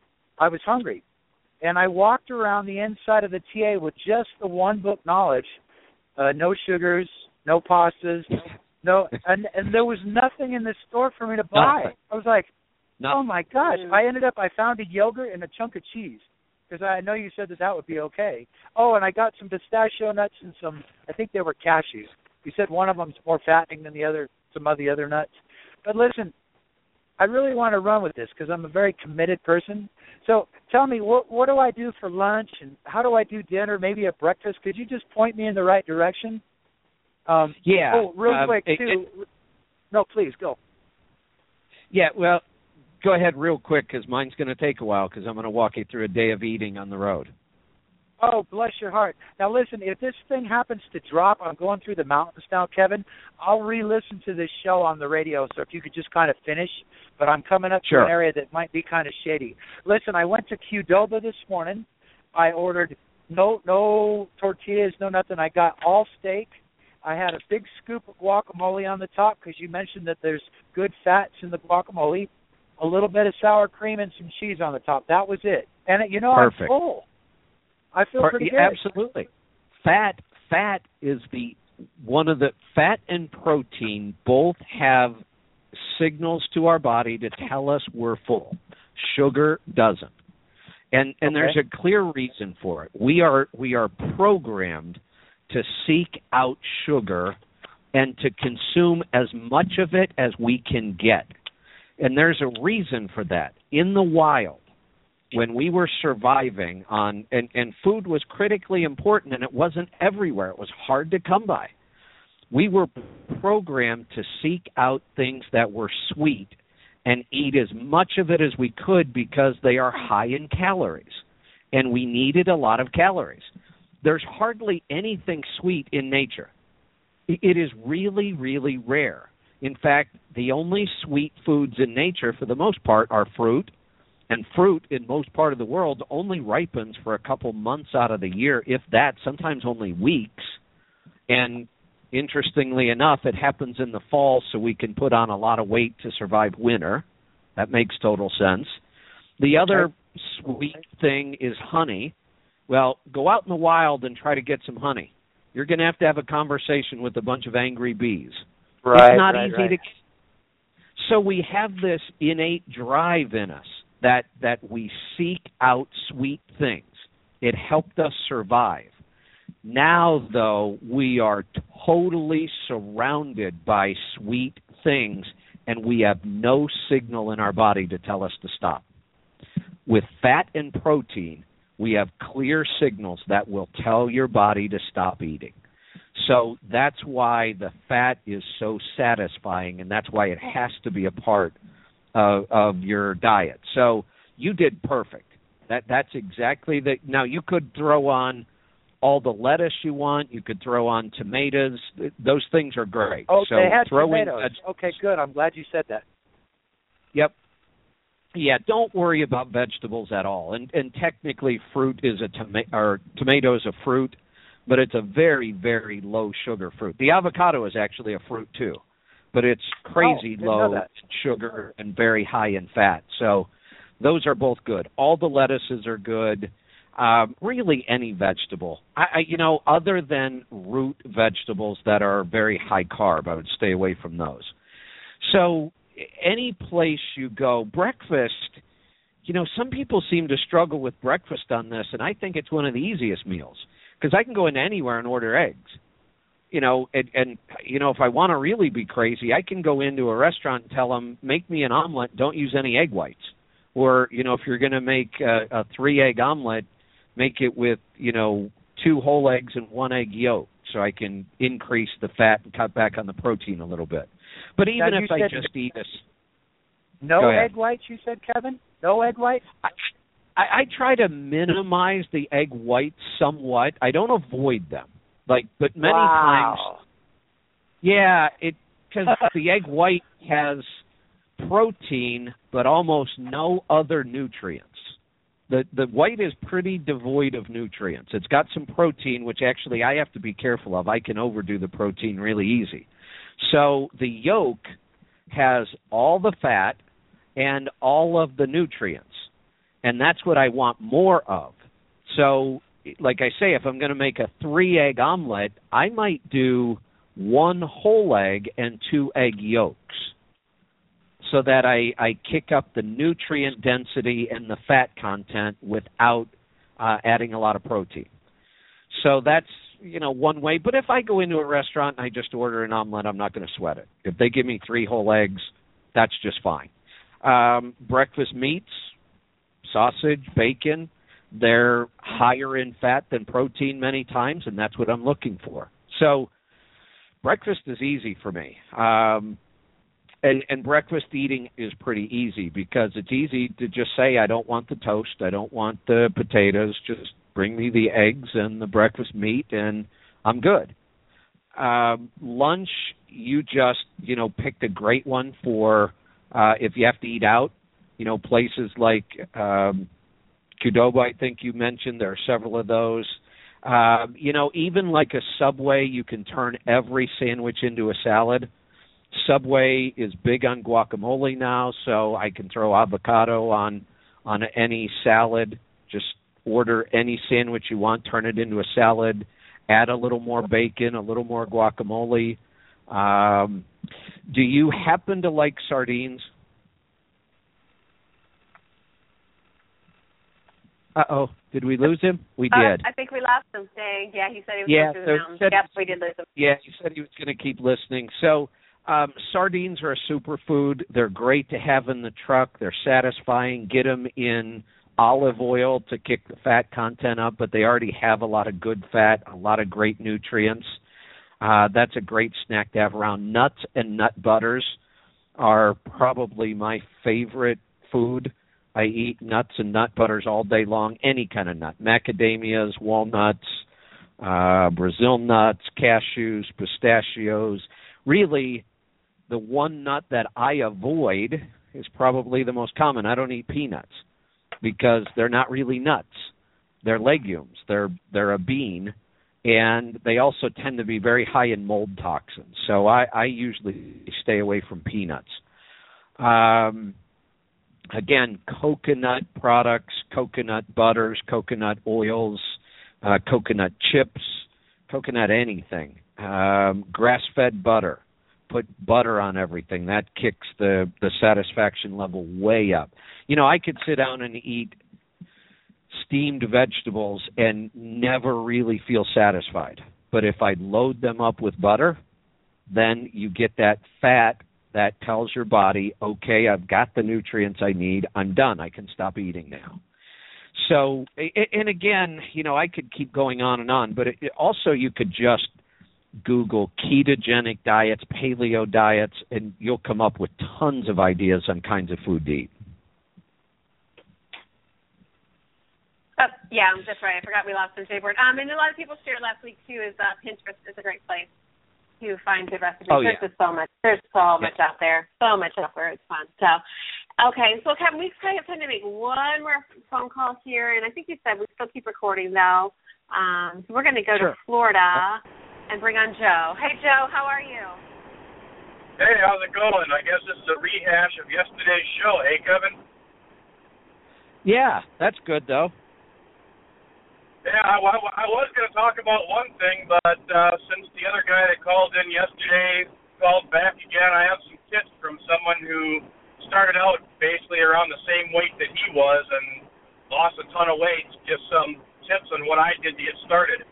I was hungry. And I walked around the inside of the T A with just the one book knowledge, uh, no sugars, no pastas, no, and, and there was nothing in the store for me to buy. Nothing. I was like, Not, oh my gosh! Mm. I ended up. I found a yogurt and a chunk of cheese because I know you said that that would be okay. Oh, and I got some pistachio nuts and some. I think they were cashews. You said one of them's more fattening than the other. Some of the other nuts. But listen, I really want to run with this because I'm a very committed person. So tell me, what what do I do for lunch and how do I do dinner? Maybe a breakfast. Could you just point me in the right direction? Um, yeah. Oh, real um, quick it, too. It, no, please go. Yeah. Well, go ahead real quick because mine's going to take a while because I'm going to walk you through a day of eating on the road. Oh, bless your heart. Now, listen, if this thing happens to drop, I'm going through the mountains now, Kevin. I'll re-listen to this show on the radio, so if you could just kind of finish. But I'm coming up sure. to an area that might be kind of shady. Listen, I went to Qdoba this morning. I ordered no no tortillas, no nothing. I got all steak. I had a big scoop of guacamole on the top because you mentioned that there's good fats in the guacamole, a little bit of sour cream, and some cheese on the top. That was it. And, you know, Perfect. I'm full. I feel Per- pretty good. Absolutely. Fat fat is the one of the fat and protein both have signals to our body to tell us we're full. Sugar doesn't. And and Okay. there's a clear reason for it. We are we are programmed to seek out sugar and to consume as much of it as we can get. And there's a reason for that. In the wild, when we were surviving on, and, and food was critically important and it wasn't everywhere. It was hard to come by. We were programmed to seek out things that were sweet and eat as much of it as we could because they are high in calories. And we needed a lot of calories. There's hardly anything sweet in nature. It is really, really rare. In fact, the only sweet foods in nature, for the most part, are fruit. And fruit, in most part of the world, only ripens for a couple months out of the year, if that, sometimes only weeks. And interestingly enough, it happens in the fall, so we can put on a lot of weight to survive winter. That makes total sense. The other sweet thing is honey. Well, go out in the wild and try to get some honey. You're going to have to have a conversation with a bunch of angry bees. Right, it's not right, easy right. to. So we have this innate drive in us that that we seek out sweet things. It helped us survive. Now, though, we are totally surrounded by sweet things, and we have no signal in our body to tell us to stop. With fat and protein, we have clear signals that will tell your body to stop eating. So that's why the fat is so satisfying, and that's why it has to be a part of, of your diet. So you did perfect. That that's exactly the. Now you could throw on all the lettuce you want. You could throw on tomatoes. Those things are great. Oh, so they had throw tomatoes. In, okay, good. I'm glad you said that. Yep. Yeah, don't worry about vegetables at all. And and technically, fruit is a tomato, or tomato is a fruit, but it's a very, very low sugar fruit. The avocado is actually a fruit too, but it's crazy oh, low in sugar and very high in fat. So those are both good. All the lettuces are good. Um, really, any vegetable. I, I, you know, other than root vegetables that are very high carb, I would stay away from those. So any place you go, breakfast, you know, some people seem to struggle with breakfast on this, and I think it's one of the easiest meals because I can go into anywhere and order eggs. You know, and, and, you know, if I want to really be crazy, I can go into a restaurant and tell them, make me an omelet, don't use any egg whites. Or, you know, if you're going to make a, a three-egg omelet, make it with, you know, two whole eggs and one egg yolk so I can increase the fat and cut back on the protein a little bit. But even now, if I said just eat a... No egg whites, you said, Kevin? No egg whites? I, I, I try to minimize the egg whites somewhat. I don't avoid them. Like, but many wow. times... Yeah, it because the egg white has protein but almost no other nutrients. The the white is pretty devoid of nutrients. It's got some protein, which actually I have to be careful of. I can overdo the protein really easy. So the yolk has all the fat and all of the nutrients, and that's what I want more of. So, like I say, if I'm going to make a three-egg omelet, I might do one whole egg and two egg yolks. so that I, I kick up the nutrient density and the fat content without uh, adding a lot of protein. So that's, you know, one way. But if I go into a restaurant and I just order an omelet, I'm not going to sweat it. If they give me three whole eggs, that's just fine. Um, breakfast meats, sausage, bacon, they're higher in fat than protein many times, and that's what I'm looking for. So breakfast is easy for me. Um, and, and breakfast eating is pretty easy because it's easy to just say, I don't want the toast, I don't want the potatoes, just bring me the eggs and the breakfast meat, and I'm good. Um, lunch, you just, you know, picked a great one for uh, if you have to eat out. You know, places like um, Qdoba, I think you mentioned, there are several of those. Um, you know, even like a Subway, you can turn every sandwich into a salad. Subway is big on guacamole now, so I can throw avocado on on any salad. Just order any sandwich you want, turn it into a salad, add a little more bacon, a little more guacamole. Um, do you happen to like sardines? Uh-oh, did we lose him? We uh, did. I think we lost him. Dang. Yeah, he said he was yeah, going through so the mountains. said, Yep, we did lose him. Yeah, he said he was going to keep listening. So um, sardines are a superfood. They're great to have in the truck. They're satisfying. Get them in olive oil to kick the fat content up, but they already have a lot of good fat, a lot of great nutrients. Uh, that's a great snack to have around. Nuts and nut butters are probably my favorite food. I eat nuts and nut butters all day long, any kind of nut, macadamias, walnuts, uh, Brazil nuts, cashews, pistachios. Really, the one nut that I avoid is probably the most common. I don't eat peanuts because they're not really nuts. They're legumes. They're they're a bean, and they also tend to be very high in mold toxins. So I, I usually stay away from peanuts. Um, again, coconut products, coconut butters, coconut oils, uh, coconut chips, coconut anything, um, grass-fed butter. Put butter on everything. That kicks the, the satisfaction level way up. You know, I could sit down and eat steamed vegetables and never really feel satisfied. But if I load them up with butter, then you get that fat that tells your body, okay, I've got the nutrients I need. I'm done. I can stop eating now. So, and again, you know, I could keep going on and on, but it, also you could just Google ketogenic diets, paleo diets, and you'll come up with tons of ideas on kinds of food to eat. Oh, yeah, that's right. I forgot we lost the J-board. Um, and a lot of people shared last week, too, is uh, Pinterest is a great place to find good recipes. Oh, There's yeah. just so much. There's so yeah. much out there. So much out there. It's fun. So, okay. So, Kevin, we kind of have time to make one more phone call here. And I think you said we still keep recording, though. Um, so we're going to go sure. to Florida and bring on Joe. Hey, Joe, how are you? Hey, how's it going? I guess this is a rehash of yesterday's show. Hey, Kevin? Yeah, that's good, though. Yeah, I, I was going to talk about one thing, but uh, since the other guy that called in yesterday called back again, I have some tips from someone who started out basically around the same weight that he was and lost a ton of weight. Just some tips on what I did to get started.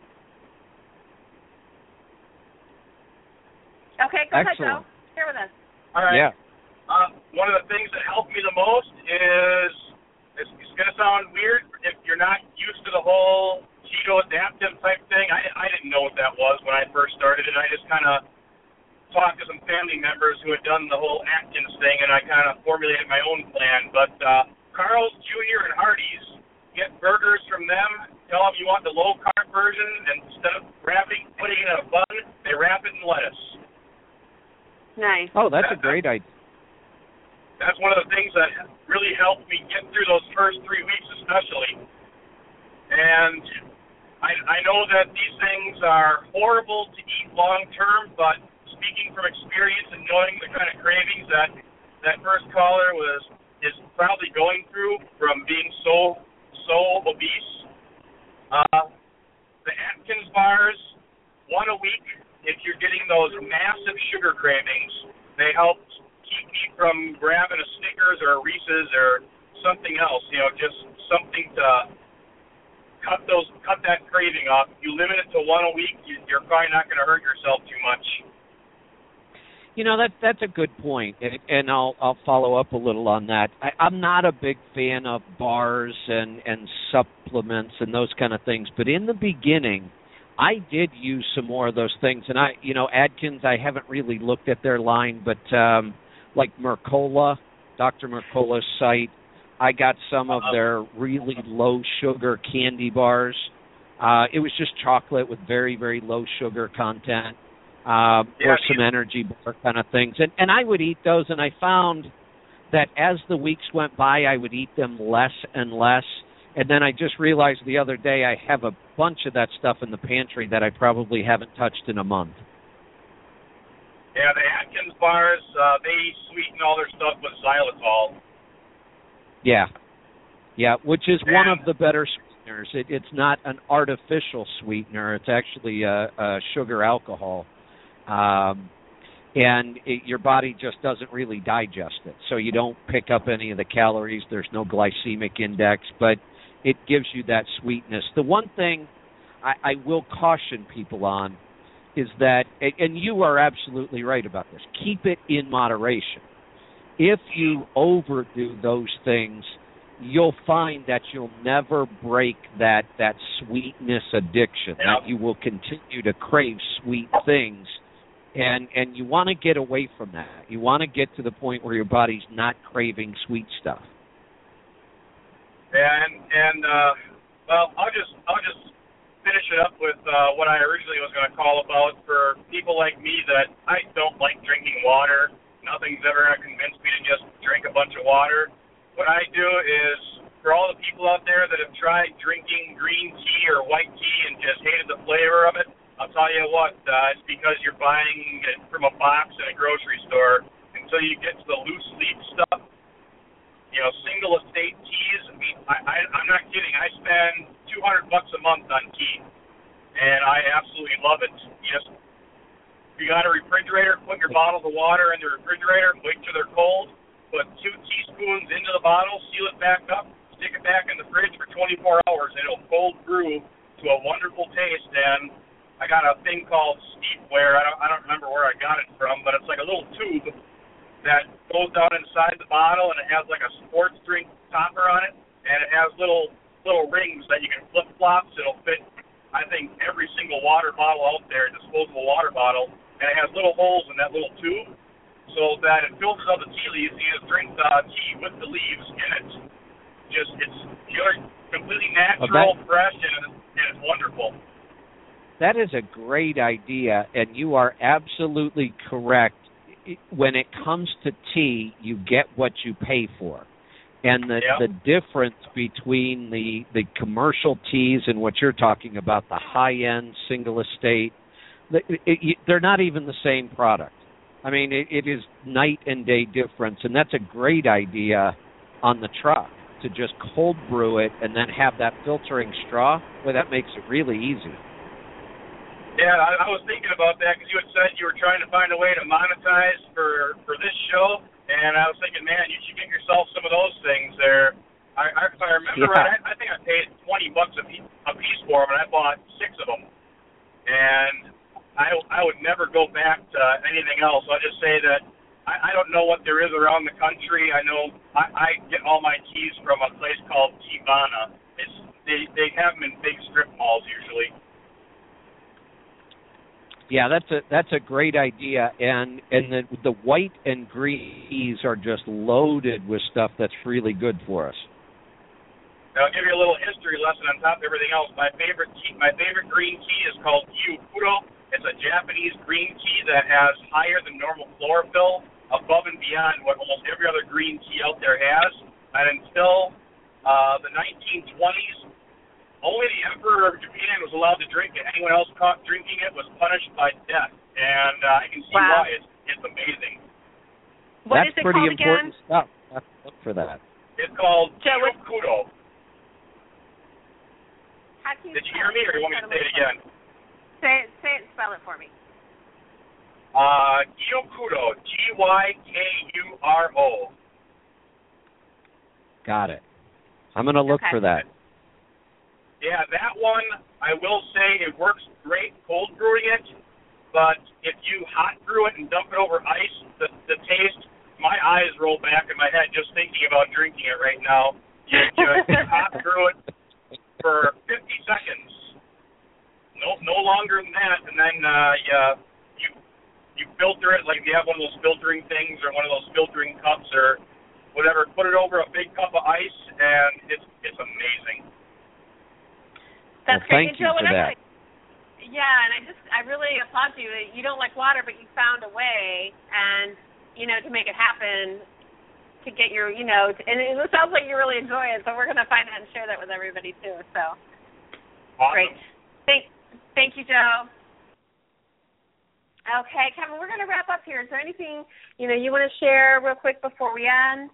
Okay, go Excellent. ahead, Joe. Share with us. All right. Yeah. Uh, one of the things that helped me the most is, it's, it's going to sound weird if you're not used to the whole keto adaptive type thing. I, I didn't know what that was when I first started, and I just kind of talked to some family members who had done the whole Atkins thing, and I kind of formulated my own plan. But uh, Carl's Junior and Hardee's, get burgers from them. Tell them you want the low-carb version, and instead of wrapping, putting it in a bun, they wrap it in lettuce. Nice. Oh, that's a great idea. That's one of the things that really helped me get through those first three weeks especially. And I, I know that these things are horrible to eat long-term, but speaking from experience and knowing the kind of cravings that that first caller was is probably going through from being so, so obese, uh, the Atkins bars, one a week, if you're getting those massive sugar cravings, they help keep me from grabbing a Snickers or a Reese's or something else. You know, just something to cut those, cut that craving off. If you limit it to one a week, you, you're probably not going to hurt yourself too much. You know, that that's a good point, and, and I'll I'll follow up a little on that. I, I'm not a big fan of bars and, and supplements and those kind of things, but in the beginning, I did use some more of those things. And I, you know, Atkins, I haven't really looked at their line, but um, like Mercola, Doctor Mercola's site, I got some of their really low sugar candy bars. Uh, it was just chocolate with very, very low sugar content. Uh, yeah, or some energy bar kind of things. And and I would eat those, and I found that as the weeks went by, I would eat them less and less. And then I just realized the other day I have a bunch of that stuff in the pantry that I probably haven't touched in a month. Yeah, the Atkins bars, uh, they sweeten all their stuff with xylitol. Yeah. Yeah, which is and, one of the better sweeteners. It, it's not an artificial sweetener. It's actually a, a sugar alcohol. Um, and it, your body just doesn't really digest it. So you don't pick up any of the calories. There's no glycemic index, but it gives you that sweetness. The one thing I, I will caution people on is that, and you are absolutely right about this, keep it in moderation. If you overdo those things, you'll find that you'll never break that, that sweetness addiction, yeah. that you will continue to crave sweet things. And and you want to get away from that. You want to get to the point where your body's not craving sweet stuff. And and uh, well, I'll just I'll just finish it up with uh, what I originally was going to call about for people like me that I don't like drinking water. Nothing's ever going to convince me to just drink a bunch of water. What I do is, for all the people out there that have tried drinking green tea or white tea and just hated the flavor of it, I'll tell you what, uh, it's because you're buying it from a box in a grocery store until you get to the loose leaf stuff. You know, single estate teas, I mean, I, I, I'm not kidding. I spend two hundred bucks a month on tea, and I absolutely love it. You just, if you got a refrigerator, put your bottles of water in the refrigerator, wait till they're cold, put two teaspoons into the bottle, seal it back up, stick it back in the fridge for twenty-four hours, and it'll cold brew to a wonderful taste. And I got a thing called Steepware. I don't, I don't remember where I got it from, but it's like a little tube that goes down inside the bottle, and it has like a sports drink topper on it, and it has little little rings that you can flip flop. So it'll fit, I think, every single water bottle out there, disposable water bottle, and it has little holes in that little tube, so that it filters out the tea leaves. You just drink the tea with the leaves in it. Just it's pure, completely natural, fresh, and it's, and it's wonderful. That is a great idea, and you are absolutely correct. When it comes to tea, you get what you pay for. And the, yep. the difference between the, the commercial teas and what you're talking about, the high-end single estate, it, it, they're not even the same product. I mean, it, it is night and day difference, and that's a great idea on the truck, to just cold brew it and then have that filtering straw. Well, that makes it really easy. Yeah, I, I was thinking about that because you had said you were trying to find a way to monetize for, for this show, and I was thinking, man, you should get yourself some of those things there. I, I, if I remember yeah. right, I, I think I paid twenty bucks a piece, a piece for them, and I bought six of them. And I, I would never go back to anything else. I'll just say that I, I don't know what there is around the country. I know I, I get all my teas from a place called Teavana. It's they they have them in big strip malls usually. Yeah, that's a that's a great idea, and and the the white and green teas are just loaded with stuff that's really good for us. Now, I'll give you a little history lesson on top of everything else. My favorite tea, my favorite green tea is called Gyokuro. It's a Japanese green tea that has higher than normal chlorophyll, above and beyond what almost every other green tea out there has. And until uh, the nineteen twenties. Only the Emperor of Japan was allowed to drink it. Anyone else caught drinking it was punished by death. And uh, I can see wow. why. It's, it's amazing. What That's is it pretty called important again? stuff. I have to look for that. It's called Joe, what- Gyokuro. How can you Did you spell hear me, or do you want me to say it again? Say it, say it, spell it for me. Uh, Gyokuro, G Y K U R O. Got it. I'm going to look Okay. for that. Yeah, that one, I will say it works great cold brewing it, but if you hot brew it and dump it over ice, the, the taste, my eyes roll back in my head just thinking about drinking it right now. You just hot brew it for fifty seconds. No no longer than that, and then uh, yeah, you you filter it like you have one of those filtering things or one of those filtering cups or whatever. Put it over a big cup of ice, and it's it's amazing. That's well, great. thank you Joe, for that. I, yeah, and I just I really applaud you. You don't like water, but you found a way, and you know, to make it happen, to get your, you know, to, and it sounds like you really enjoy it. So we're gonna find that and share that with everybody too. So Awesome. Great. Thank thank you, Joe. Okay, Kevin, we're gonna wrap up here. Is there anything you know you want to share real quick before we end?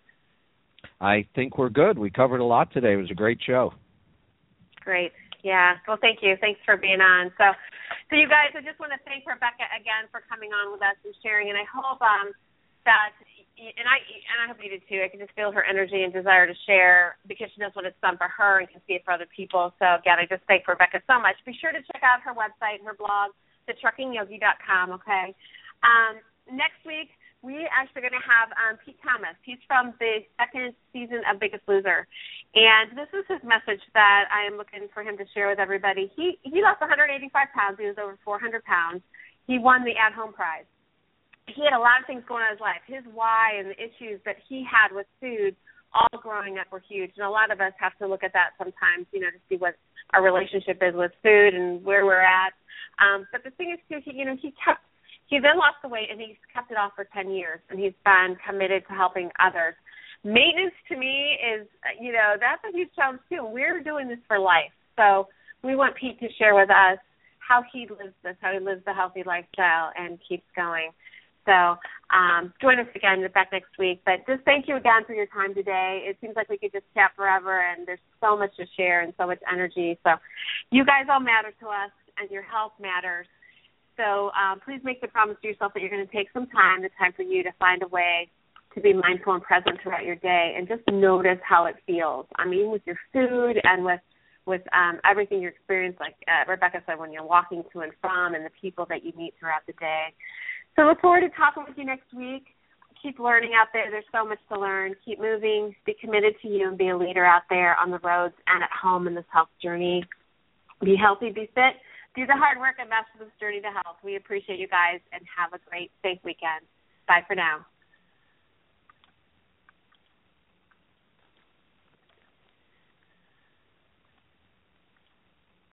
I think we're good. We covered a lot today. It was a great show. Great. Yeah. Well, thank you. Thanks for being on. So, so you guys, I just want to thank Rebecca again for coming on with us and sharing. And I hope um, that, and I and I hope you did too. I can just feel her energy and desire to share because she knows what it's done for her and can see it for other people. So again, I just thank Rebecca so much. Be sure to check out her website, her blog, the trucking yogi dot com. Okay. Um, next week, we actually going to have um, Pete Thomas. He's from the second season of Biggest Loser. And this is his message that I am looking for him to share with everybody. He he lost one hundred eighty-five pounds. He was over four hundred pounds. He won the at-home prize. He had a lot of things going on in his life. His why and the issues that he had with food all growing up were huge. And a lot of us have to look at that sometimes, you know, to see what our relationship is with food and where we're at. Um, but the thing is, too, he, you know, he kept He then lost the weight, and he's kept it off for ten years, and he's been committed to helping others. Maintenance, to me, is, you know, that's a huge challenge, too. We're doing this for life. So we want Pete to share with us how he lives this, how he lives the healthy lifestyle and keeps going. So um, join us again back next week. But just thank you again for your time today. It seems like we could just chat forever, and there's so much to share and so much energy. So you guys all matter to us, and your health matters. So um, please make the promise to yourself that you're going to take some time, the time for you to find a way to be mindful and present throughout your day and just notice how it feels. I mean, with your food and with with um, everything you experience, like uh, Rebecca said, when you're walking to and from and the people that you meet throughout the day. So look forward to talking with you next week. Keep learning out there. There's so much to learn. Keep moving. Be committed to you and be a leader out there on the roads and at home in this health journey. Be healthy, be fit. Do the hard work and master this journey to health. We appreciate you guys and have a great, safe weekend. Bye for now.